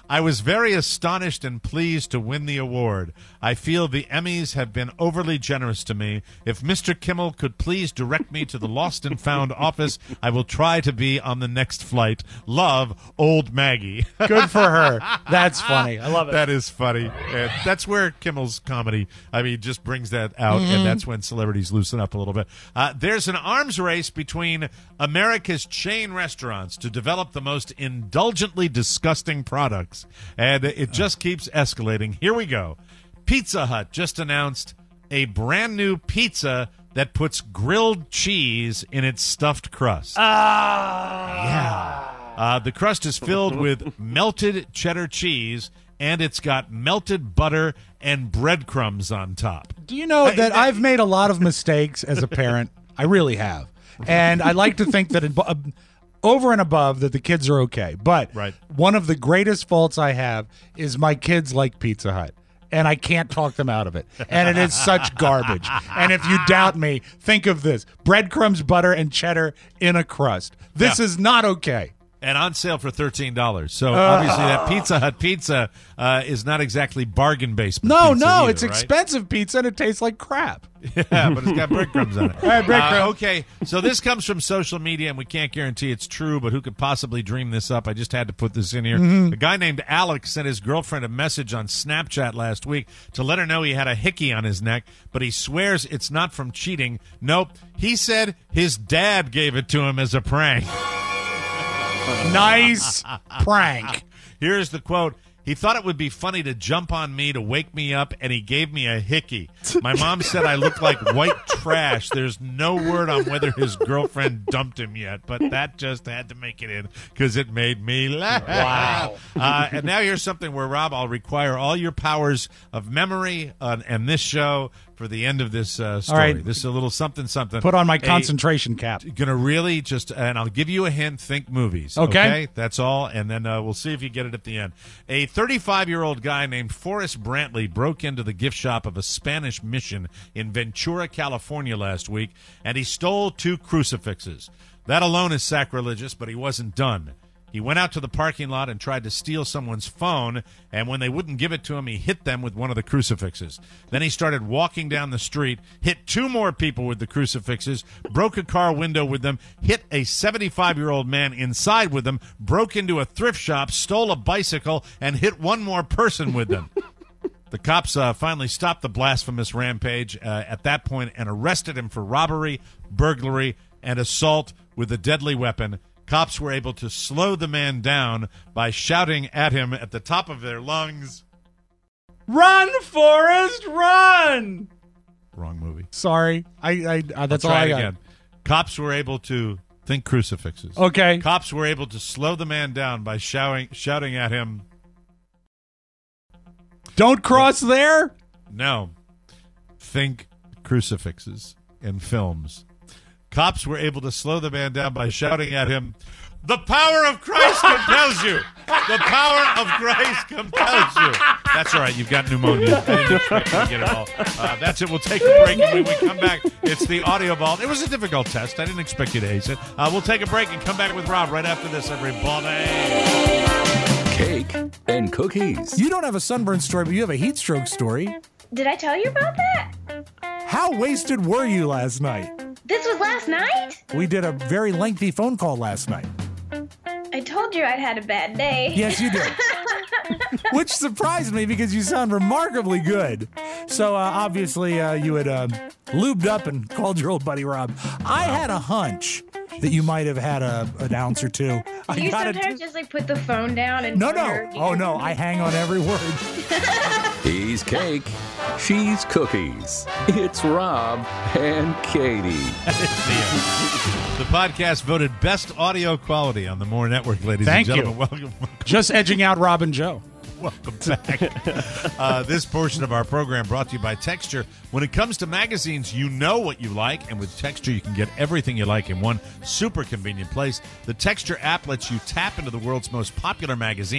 I was very astonished and pleased to win the award. I feel the Emmys have been overly generous to me. If Mister Kimmel could please direct me to the Lost and Found office, I will try to be on the next flight. Love, Old Maggie. Good for her. That's funny. I love it. That is funny. And that's where Kimmel's comedy, I mean, just brings that out, Mhm. and that's when celebrities loosen up a little bit. Uh, there's an arms race between America's chain restaurants to develop the most indulgently disgusting products, and it just keeps escalating. Here we go. Pizza Hut just announced a brand new pizza that puts grilled cheese in its stuffed crust. Ah. Yeah. Uh, the crust is filled with melted cheddar cheese, and it's got melted butter and breadcrumbs on top. Do you know that I've made a lot of mistakes as a parent? I really have. And I like to think that it, uh, over and above that the kids are okay. But Right. one of the greatest faults I have is my kids like Pizza Hut. And I can't talk them out of it. And it is such garbage. And if you doubt me, think of this. Breadcrumbs, butter, and cheddar in a crust. This Yeah. is not okay. And on sale for thirteen dollars. So Uh. obviously that Pizza Hut pizza uh, is not exactly bargain basement. No, pizza no, either, it's right? expensive pizza and it tastes like crap. Yeah, but it's got breadcrumbs on it. All right, breadcrumbs. Uh, okay, so this comes from social media, and we can't guarantee it's true, but who could possibly dream this up? I just had to put this in here. Mhm. A guy named Alex sent his girlfriend a message on Snapchat last week to let her know he had a hickey on his neck, but he swears it's not from cheating. Nope, he said his dad gave it to him as a prank. Nice prank. Here's the quote. He thought it would be funny to jump on me to wake me up, and he gave me a hickey. My mom said I look like white trash. There's no word on whether his girlfriend dumped him yet, but that just had to make it in because it made me laugh. Wow. Uh, and now here's something where, Rob, I'll require all your powers of memory uh, and this show for the end of this uh, story. right. This is a little something, something. Put on my A- concentration cap. Gonna really just, and I'll give you a hint. Think movies. Okay. That's all, and then uh, we'll see if you get it at the end. A thirty-five-year-old guy named Forrest Brantley broke into the gift shop of a Spanish mission in Ventura, California last week, and he stole two crucifixes. That alone is sacrilegious, but he wasn't done. He went out to the parking lot and tried to steal someone's phone, and when they wouldn't give it to him, he hit them with one of the crucifixes. Then he started walking down the street, hit two more people with the crucifixes, broke a car window with them, hit a seventy-five-year-old man inside with them, broke into a thrift shop, stole a bicycle, and hit one more person with them. The cops uh, finally stopped the blasphemous rampage uh, at that point and arrested him for robbery, burglary, and assault with a deadly weapon. Cops were able to slow the man down by shouting at him at the top of their lungs, Run, Forrest, run! Wrong movie. Sorry. I, I uh, that's I'll all try I it got. again. Cops were able to think crucifixes. Okay. Cops were able to slow the man down by shouting shouting at him, Don't cross there? no, think crucifixes in films. Cops were able to slow the man down by shouting at him, the power of Christ compels you. The power of Christ compels you. That's all right. You've got pneumonia. I didn't expect you to get it all. Uh, that's it. We'll take a break, and when we come back, it's the audio vault. It was a difficult test. I didn't expect you to ace it. Uh, we'll take a break and come back with Rob right after this, everybody. Cake and cookies. You don't have a sunburn story, but you have a heat stroke story. Did I tell you about that? How wasted were you last night? This was last night? We did a very lengthy phone call last night. I told you I'd had a bad day. Yes, you did. Which surprised me because you sound remarkably good. So uh, obviously uh, you had uh, lubed up and called your old buddy Rob. I had a hunch that you might have had a, an ounce or two. I You got sometimes just like put the phone down and No, wonder no. if you Oh, can- no. I hang on every word. He's cake. She's cookies. It's Rob and Katie. The podcast voted best audio quality on the More Network, ladies Thank and you. gentlemen. Welcome. welcome. Just edging out Rob and Joe. Welcome back. uh, this portion of our program brought to you by Texture. When it comes to magazines, you know what you like, and with Texture, you can get everything you like in one super convenient place. The Texture app lets you tap into the world's most popular magazines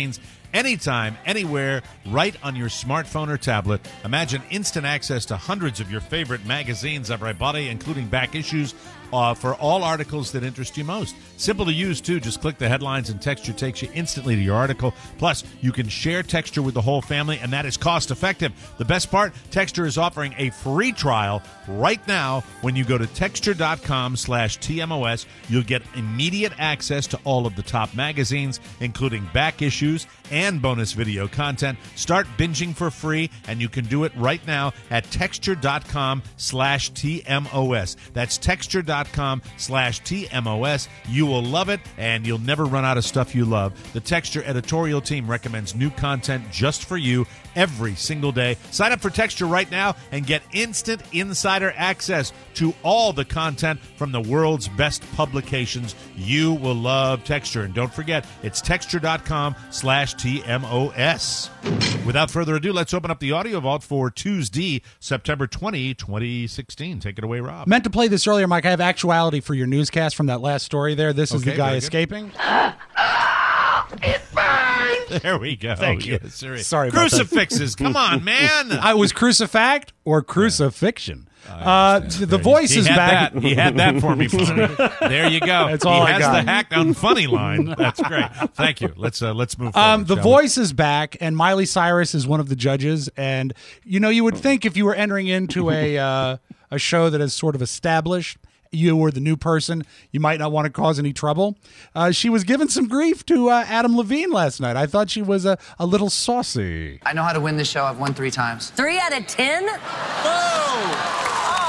anytime, anywhere, right on your smartphone or tablet. Imagine instant access to hundreds of your favorite magazines every body, including back issues uh, for all articles that interest you most. Simple to use, too. Just click the headlines and Texture takes you instantly to your article. Plus, you can share Texture with the whole family, and that is cost-effective. The best part, Texture is offering a free trial right now. When you go to texture.com slash TMOS, you'll get immediate access to all of the top magazines, including back issues and bonus video content. Start binging for free, and you can do it right now at texture.com slash TMOS. That's texture.com slash TMOS. You will love it, and you'll never run out of stuff you love. The Texture editorial team recommends new content just for you every single day. Sign up for Texture right now and get instant insider access to all the content from the world's best publications. You will love Texture. And don't forget, it's texture.com slash TMOS. Without further ado, let's open up the audio vault for Tuesday, September twentieth, twenty sixteen. Take it away, Rob. Meant to play this earlier, Mike. I have actuality for your newscast from that last story there. This is Okay, the guy very good. escaping. It burns! There we go. Thank you. Yeah, sorry. Sorry about that. Crucifixes. Come on, man. I was crucifact or crucifixion. Uh, the voice He is had back. that. He had that for me, Funny. There you go. That's all he I has got. the hack on funny line. That's great. Thank you. Let's uh, let's move forward. Um, the shall we? voice is back, and Miley Cyrus is one of the judges. And you know, you would think if you were entering into a uh, a show that is sort of established, you were the new person, you might not want to cause any trouble. Uh, she was giving some grief to uh, Adam Levine last night. I thought she was a, a little saucy. I know how to win this show. I've won three times. Three out of ten? Whoa!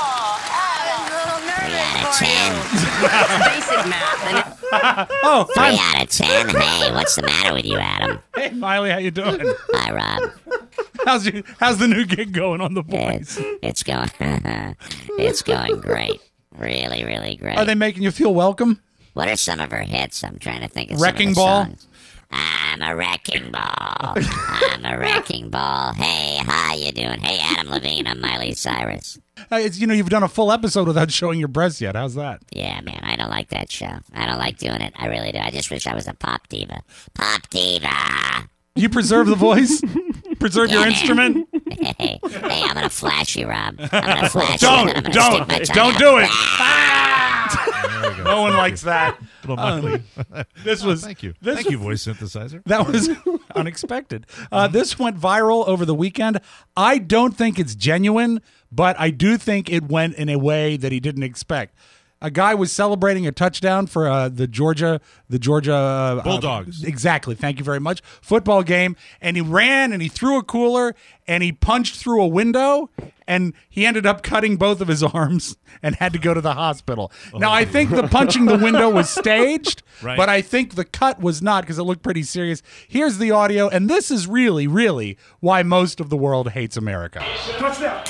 ten. Basic math. And it- oh, Three I'm- out of ten. Hey, what's the matter with you, Adam? Hey, Miley, how you doing? Hi, Rob. How's you, how's the new gig going on The Voice? It's going. It's going great. Really, really great. Are they making you feel welcome? What are some of her hits? I'm trying to think of Wrecking some of the Ball? songs. I'm a wrecking ball. I'm a wrecking ball. Hey, how you doing? Hey, Adam Levine. I'm Miley Cyrus. Uh, it's, you know, you've done a full episode without showing your breasts yet. How's that? Yeah, man, I don't like that show. I don't like doing it. I really do. I just wish I was a pop diva. Pop diva. You preserve the voice? Preserve Yeah, your man. instrument? Hey, hey, I'm gonna flash you, Rob. I'm gonna flash Don't, you. and I'm gonna don't, stick my tongue don't out. do it. Ah! No one likes that. Little Um, Buckley. this Oh, was thank you. This Thank you, voice synthesizer. That was unexpected. Uh, this went viral over the weekend. I don't think it's genuine, but I do think it went in a way that he didn't expect. A guy was celebrating a touchdown for uh, the Georgia, the Georgia uh, Bulldogs. Uh, exactly. Thank you very much. Football game, and he ran and he threw a cooler and he punched through a window, and he ended up cutting both of his arms and had to go to the hospital. Now I think the punching the window was staged, Right. but I think the cut was not because it looked pretty serious. Here's the audio, and this is really, really why most of the world hates America. Touchdown.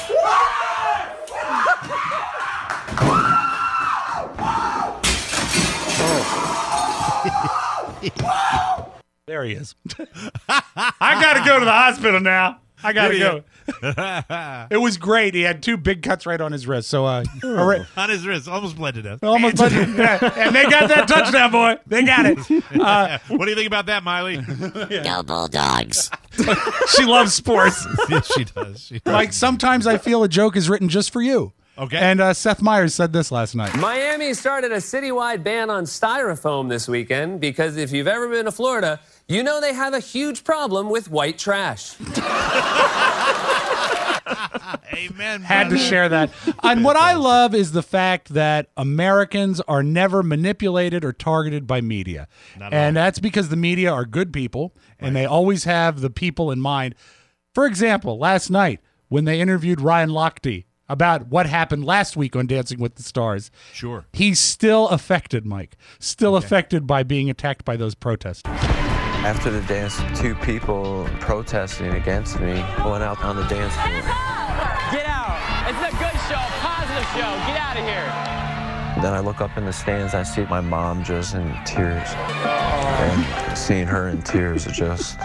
There he is. I got to go to the hospital now. I got to Here go. It was great. He had two big cuts right on his wrist. So, uh, all right. On his wrist, almost bled to death. Almost, but, yeah, and they got that touchdown, boy. They got it. Uh, what do you think about that, Miley? Go Bulldogs. she loves sports. Yes, she does. She does. Like, sometimes I feel a joke is written just for you. Okay. And uh, Seth Meyers said this last night. Miami started a citywide ban on styrofoam this weekend because if you've ever been to Florida, you know they have a huge problem with white trash. Amen. Had to brother. share that. And what I love is the fact that Americans are never manipulated or targeted by media. Not at And that's because the media are good people and they always have the people in mind. For example, last night when they interviewed Ryan Lochte about what happened last week on Dancing with the Stars. Sure. He's still affected, Mike. Still affected by being attacked by those protesters. After the dance, two people protesting against me went out on the dance floor. Get out. It's a good show, positive show. Get out of here. Then I look up in the stands, I see my mom just in tears. And seeing her in tears is just...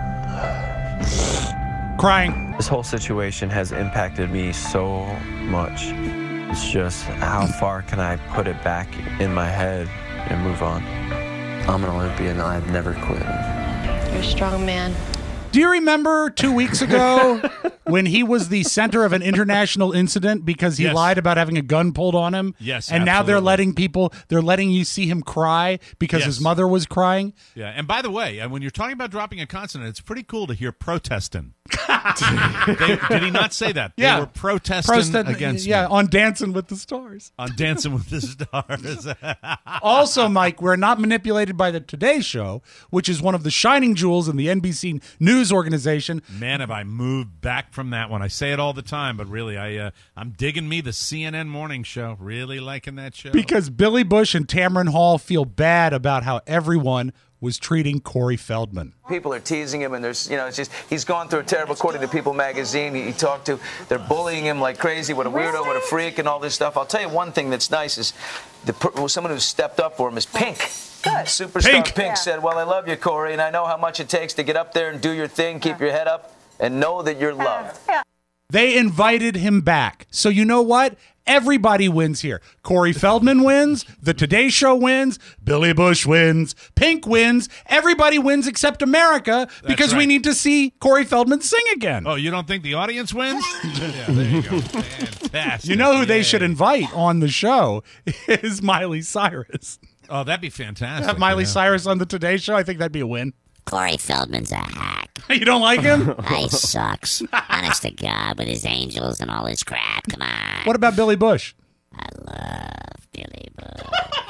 Crying. This whole situation has impacted me so much. It's just how far can I put it back in my head and move on? I'm an Olympian. I've never quit. You're a strong man. Do you remember two weeks ago when he was the center of an international incident because he Yes. lied about having a gun pulled on him? Yes, And now they're absolutely. letting people, they're letting you see him cry because his Yes. mother was crying? Yeah, and by the way, uh, when you're talking about dropping a consonant, it's pretty cool to hear protesting. they, did he not say that? Yeah. They were protesting Prosted- against yeah, me. on Dancing with the Stars. On Dancing with the Stars. Also, Mike, we're not manipulated by the Today Show, which is one of the shining jewels in the N B C news organization. Man, have I moved back from that one. I say it all the time, but really, I, uh, I'm digging me the C N N morning show. Really liking that show. Because Billy Bush and Tamron Hall feel bad about how everyone was treating Corey Feldman. People are teasing him, and there's, you know, it's just, he's gone through a terrible, according to People magazine, he, he talked to, they're bullying him like crazy, what a weirdo, what a freak, and all this stuff. I'll tell you one thing that's nice is, the per- someone who's stepped up for him is Pink. Superstar Pink. Pink, Yeah. said, well, I love you, Corey, and I know how much it takes to get up there and do your thing, keep your head up, and know that you're loved. They invited him back. So you know what? Everybody wins here. Corey Feldman wins. The Today Show wins. Billy Bush wins. Pink wins. Everybody wins except America because we right. need to see Corey Feldman sing again. Oh, you don't think the audience wins? Yeah, there you go. Fantastic. You know who they Yay. should invite on the show is Miley Cyrus. Oh, that'd be fantastic. Have Miley yeah. Cyrus on the Today Show. I think that'd be a win. Corey Feldman's a hack. You don't like him? He sucks. Honest to God, with his angels and all his crap. Come on. What about Billy Bush? I love Billy Bush.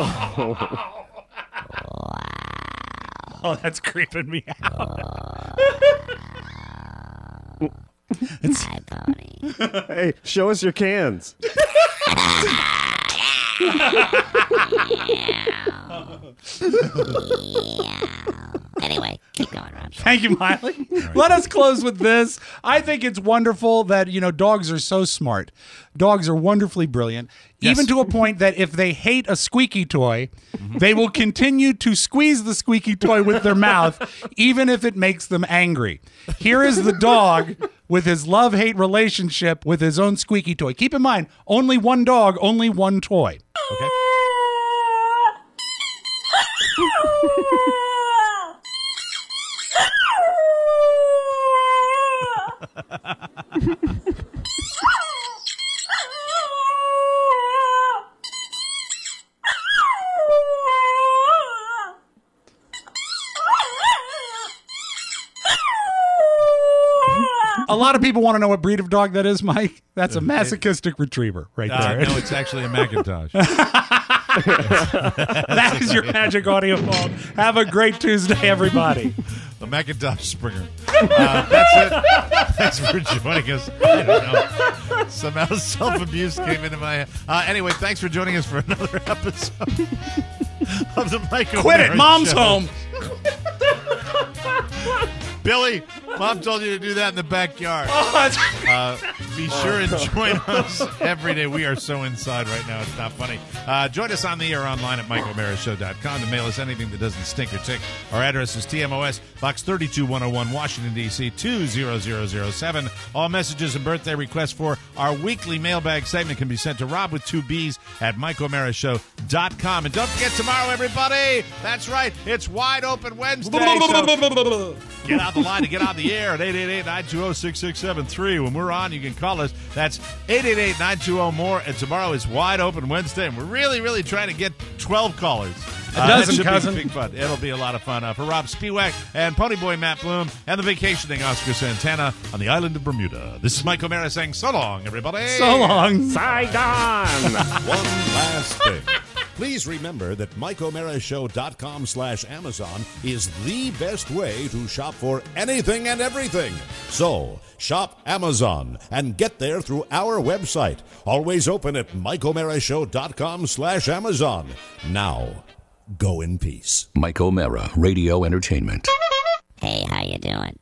Oh, that's creeping me out. It's- Hi, Pony. Hey, show us your cans. Anyway, keep going, Rob. Thank you, Miley. Let us close with this. I think it's wonderful that, you know, dogs are so smart. Dogs are wonderfully brilliant, Yes. even to a point that if they hate a squeaky toy, they will continue to squeeze the squeaky toy with their mouth, even if it makes them angry. Here is the dog with his love-hate relationship with his own squeaky toy. Keep in mind, only one dog, only one toy. Okay. A lot of people want to know what breed of dog that is, Mike. That's a masochistic retriever right Uh, there. no, it's actually a Macintosh. That is your magic audio phone. Have a great Tuesday, everybody. The Macintosh Springer. Uh, that's it. Thanks for joining us. I don't know. Somehow self-abuse came into my head. Uh, anyway, thanks for joining us for another episode of the Mike Quit O'Mara it. Mom's Show. home. Billy, Mom told you to do that in the backyard. Uh, be sure and join us every day. We are so inside right now, it's not funny. Uh, join us on the air online at mike o'mara show dot com to mail us anything that doesn't stink or tick. Our address is T M O S, Box thirty-two one oh one, Washington, D C two zero zero zero seven. All messages and birthday requests for our weekly mailbag segment can be sent to Rob with two B's at mike o'mara show dot com. And don't forget tomorrow, everybody. That's right. It's Wide Open Wednesday. So get out the line to get on the air at eight eight eight, nine two zero, six six seven three. When we're on, you can call us. That's eight eight eight, nine two zero, more. And tomorrow is Wide Open Wednesday. And we're really, really trying to get twelve callers. A dozen, that should cousin. Be big fun. It'll be a lot of fun. Uh, for Rob Spiewak and Ponyboy Matt Bloom and the vacationing Oscar Santana on the island of Bermuda. This is Mike O'Mara saying so long, everybody. So long. Saigon. One last thing. Please remember that mike o'mara show dot com slash Amazon is the best way to shop for anything and everything. So, shop Amazon and get there through our website. Always open at mike o'mara show dot com slash Amazon. Now, go in peace. Mike O'Mara, Radio Entertainment. Hey, how you doing?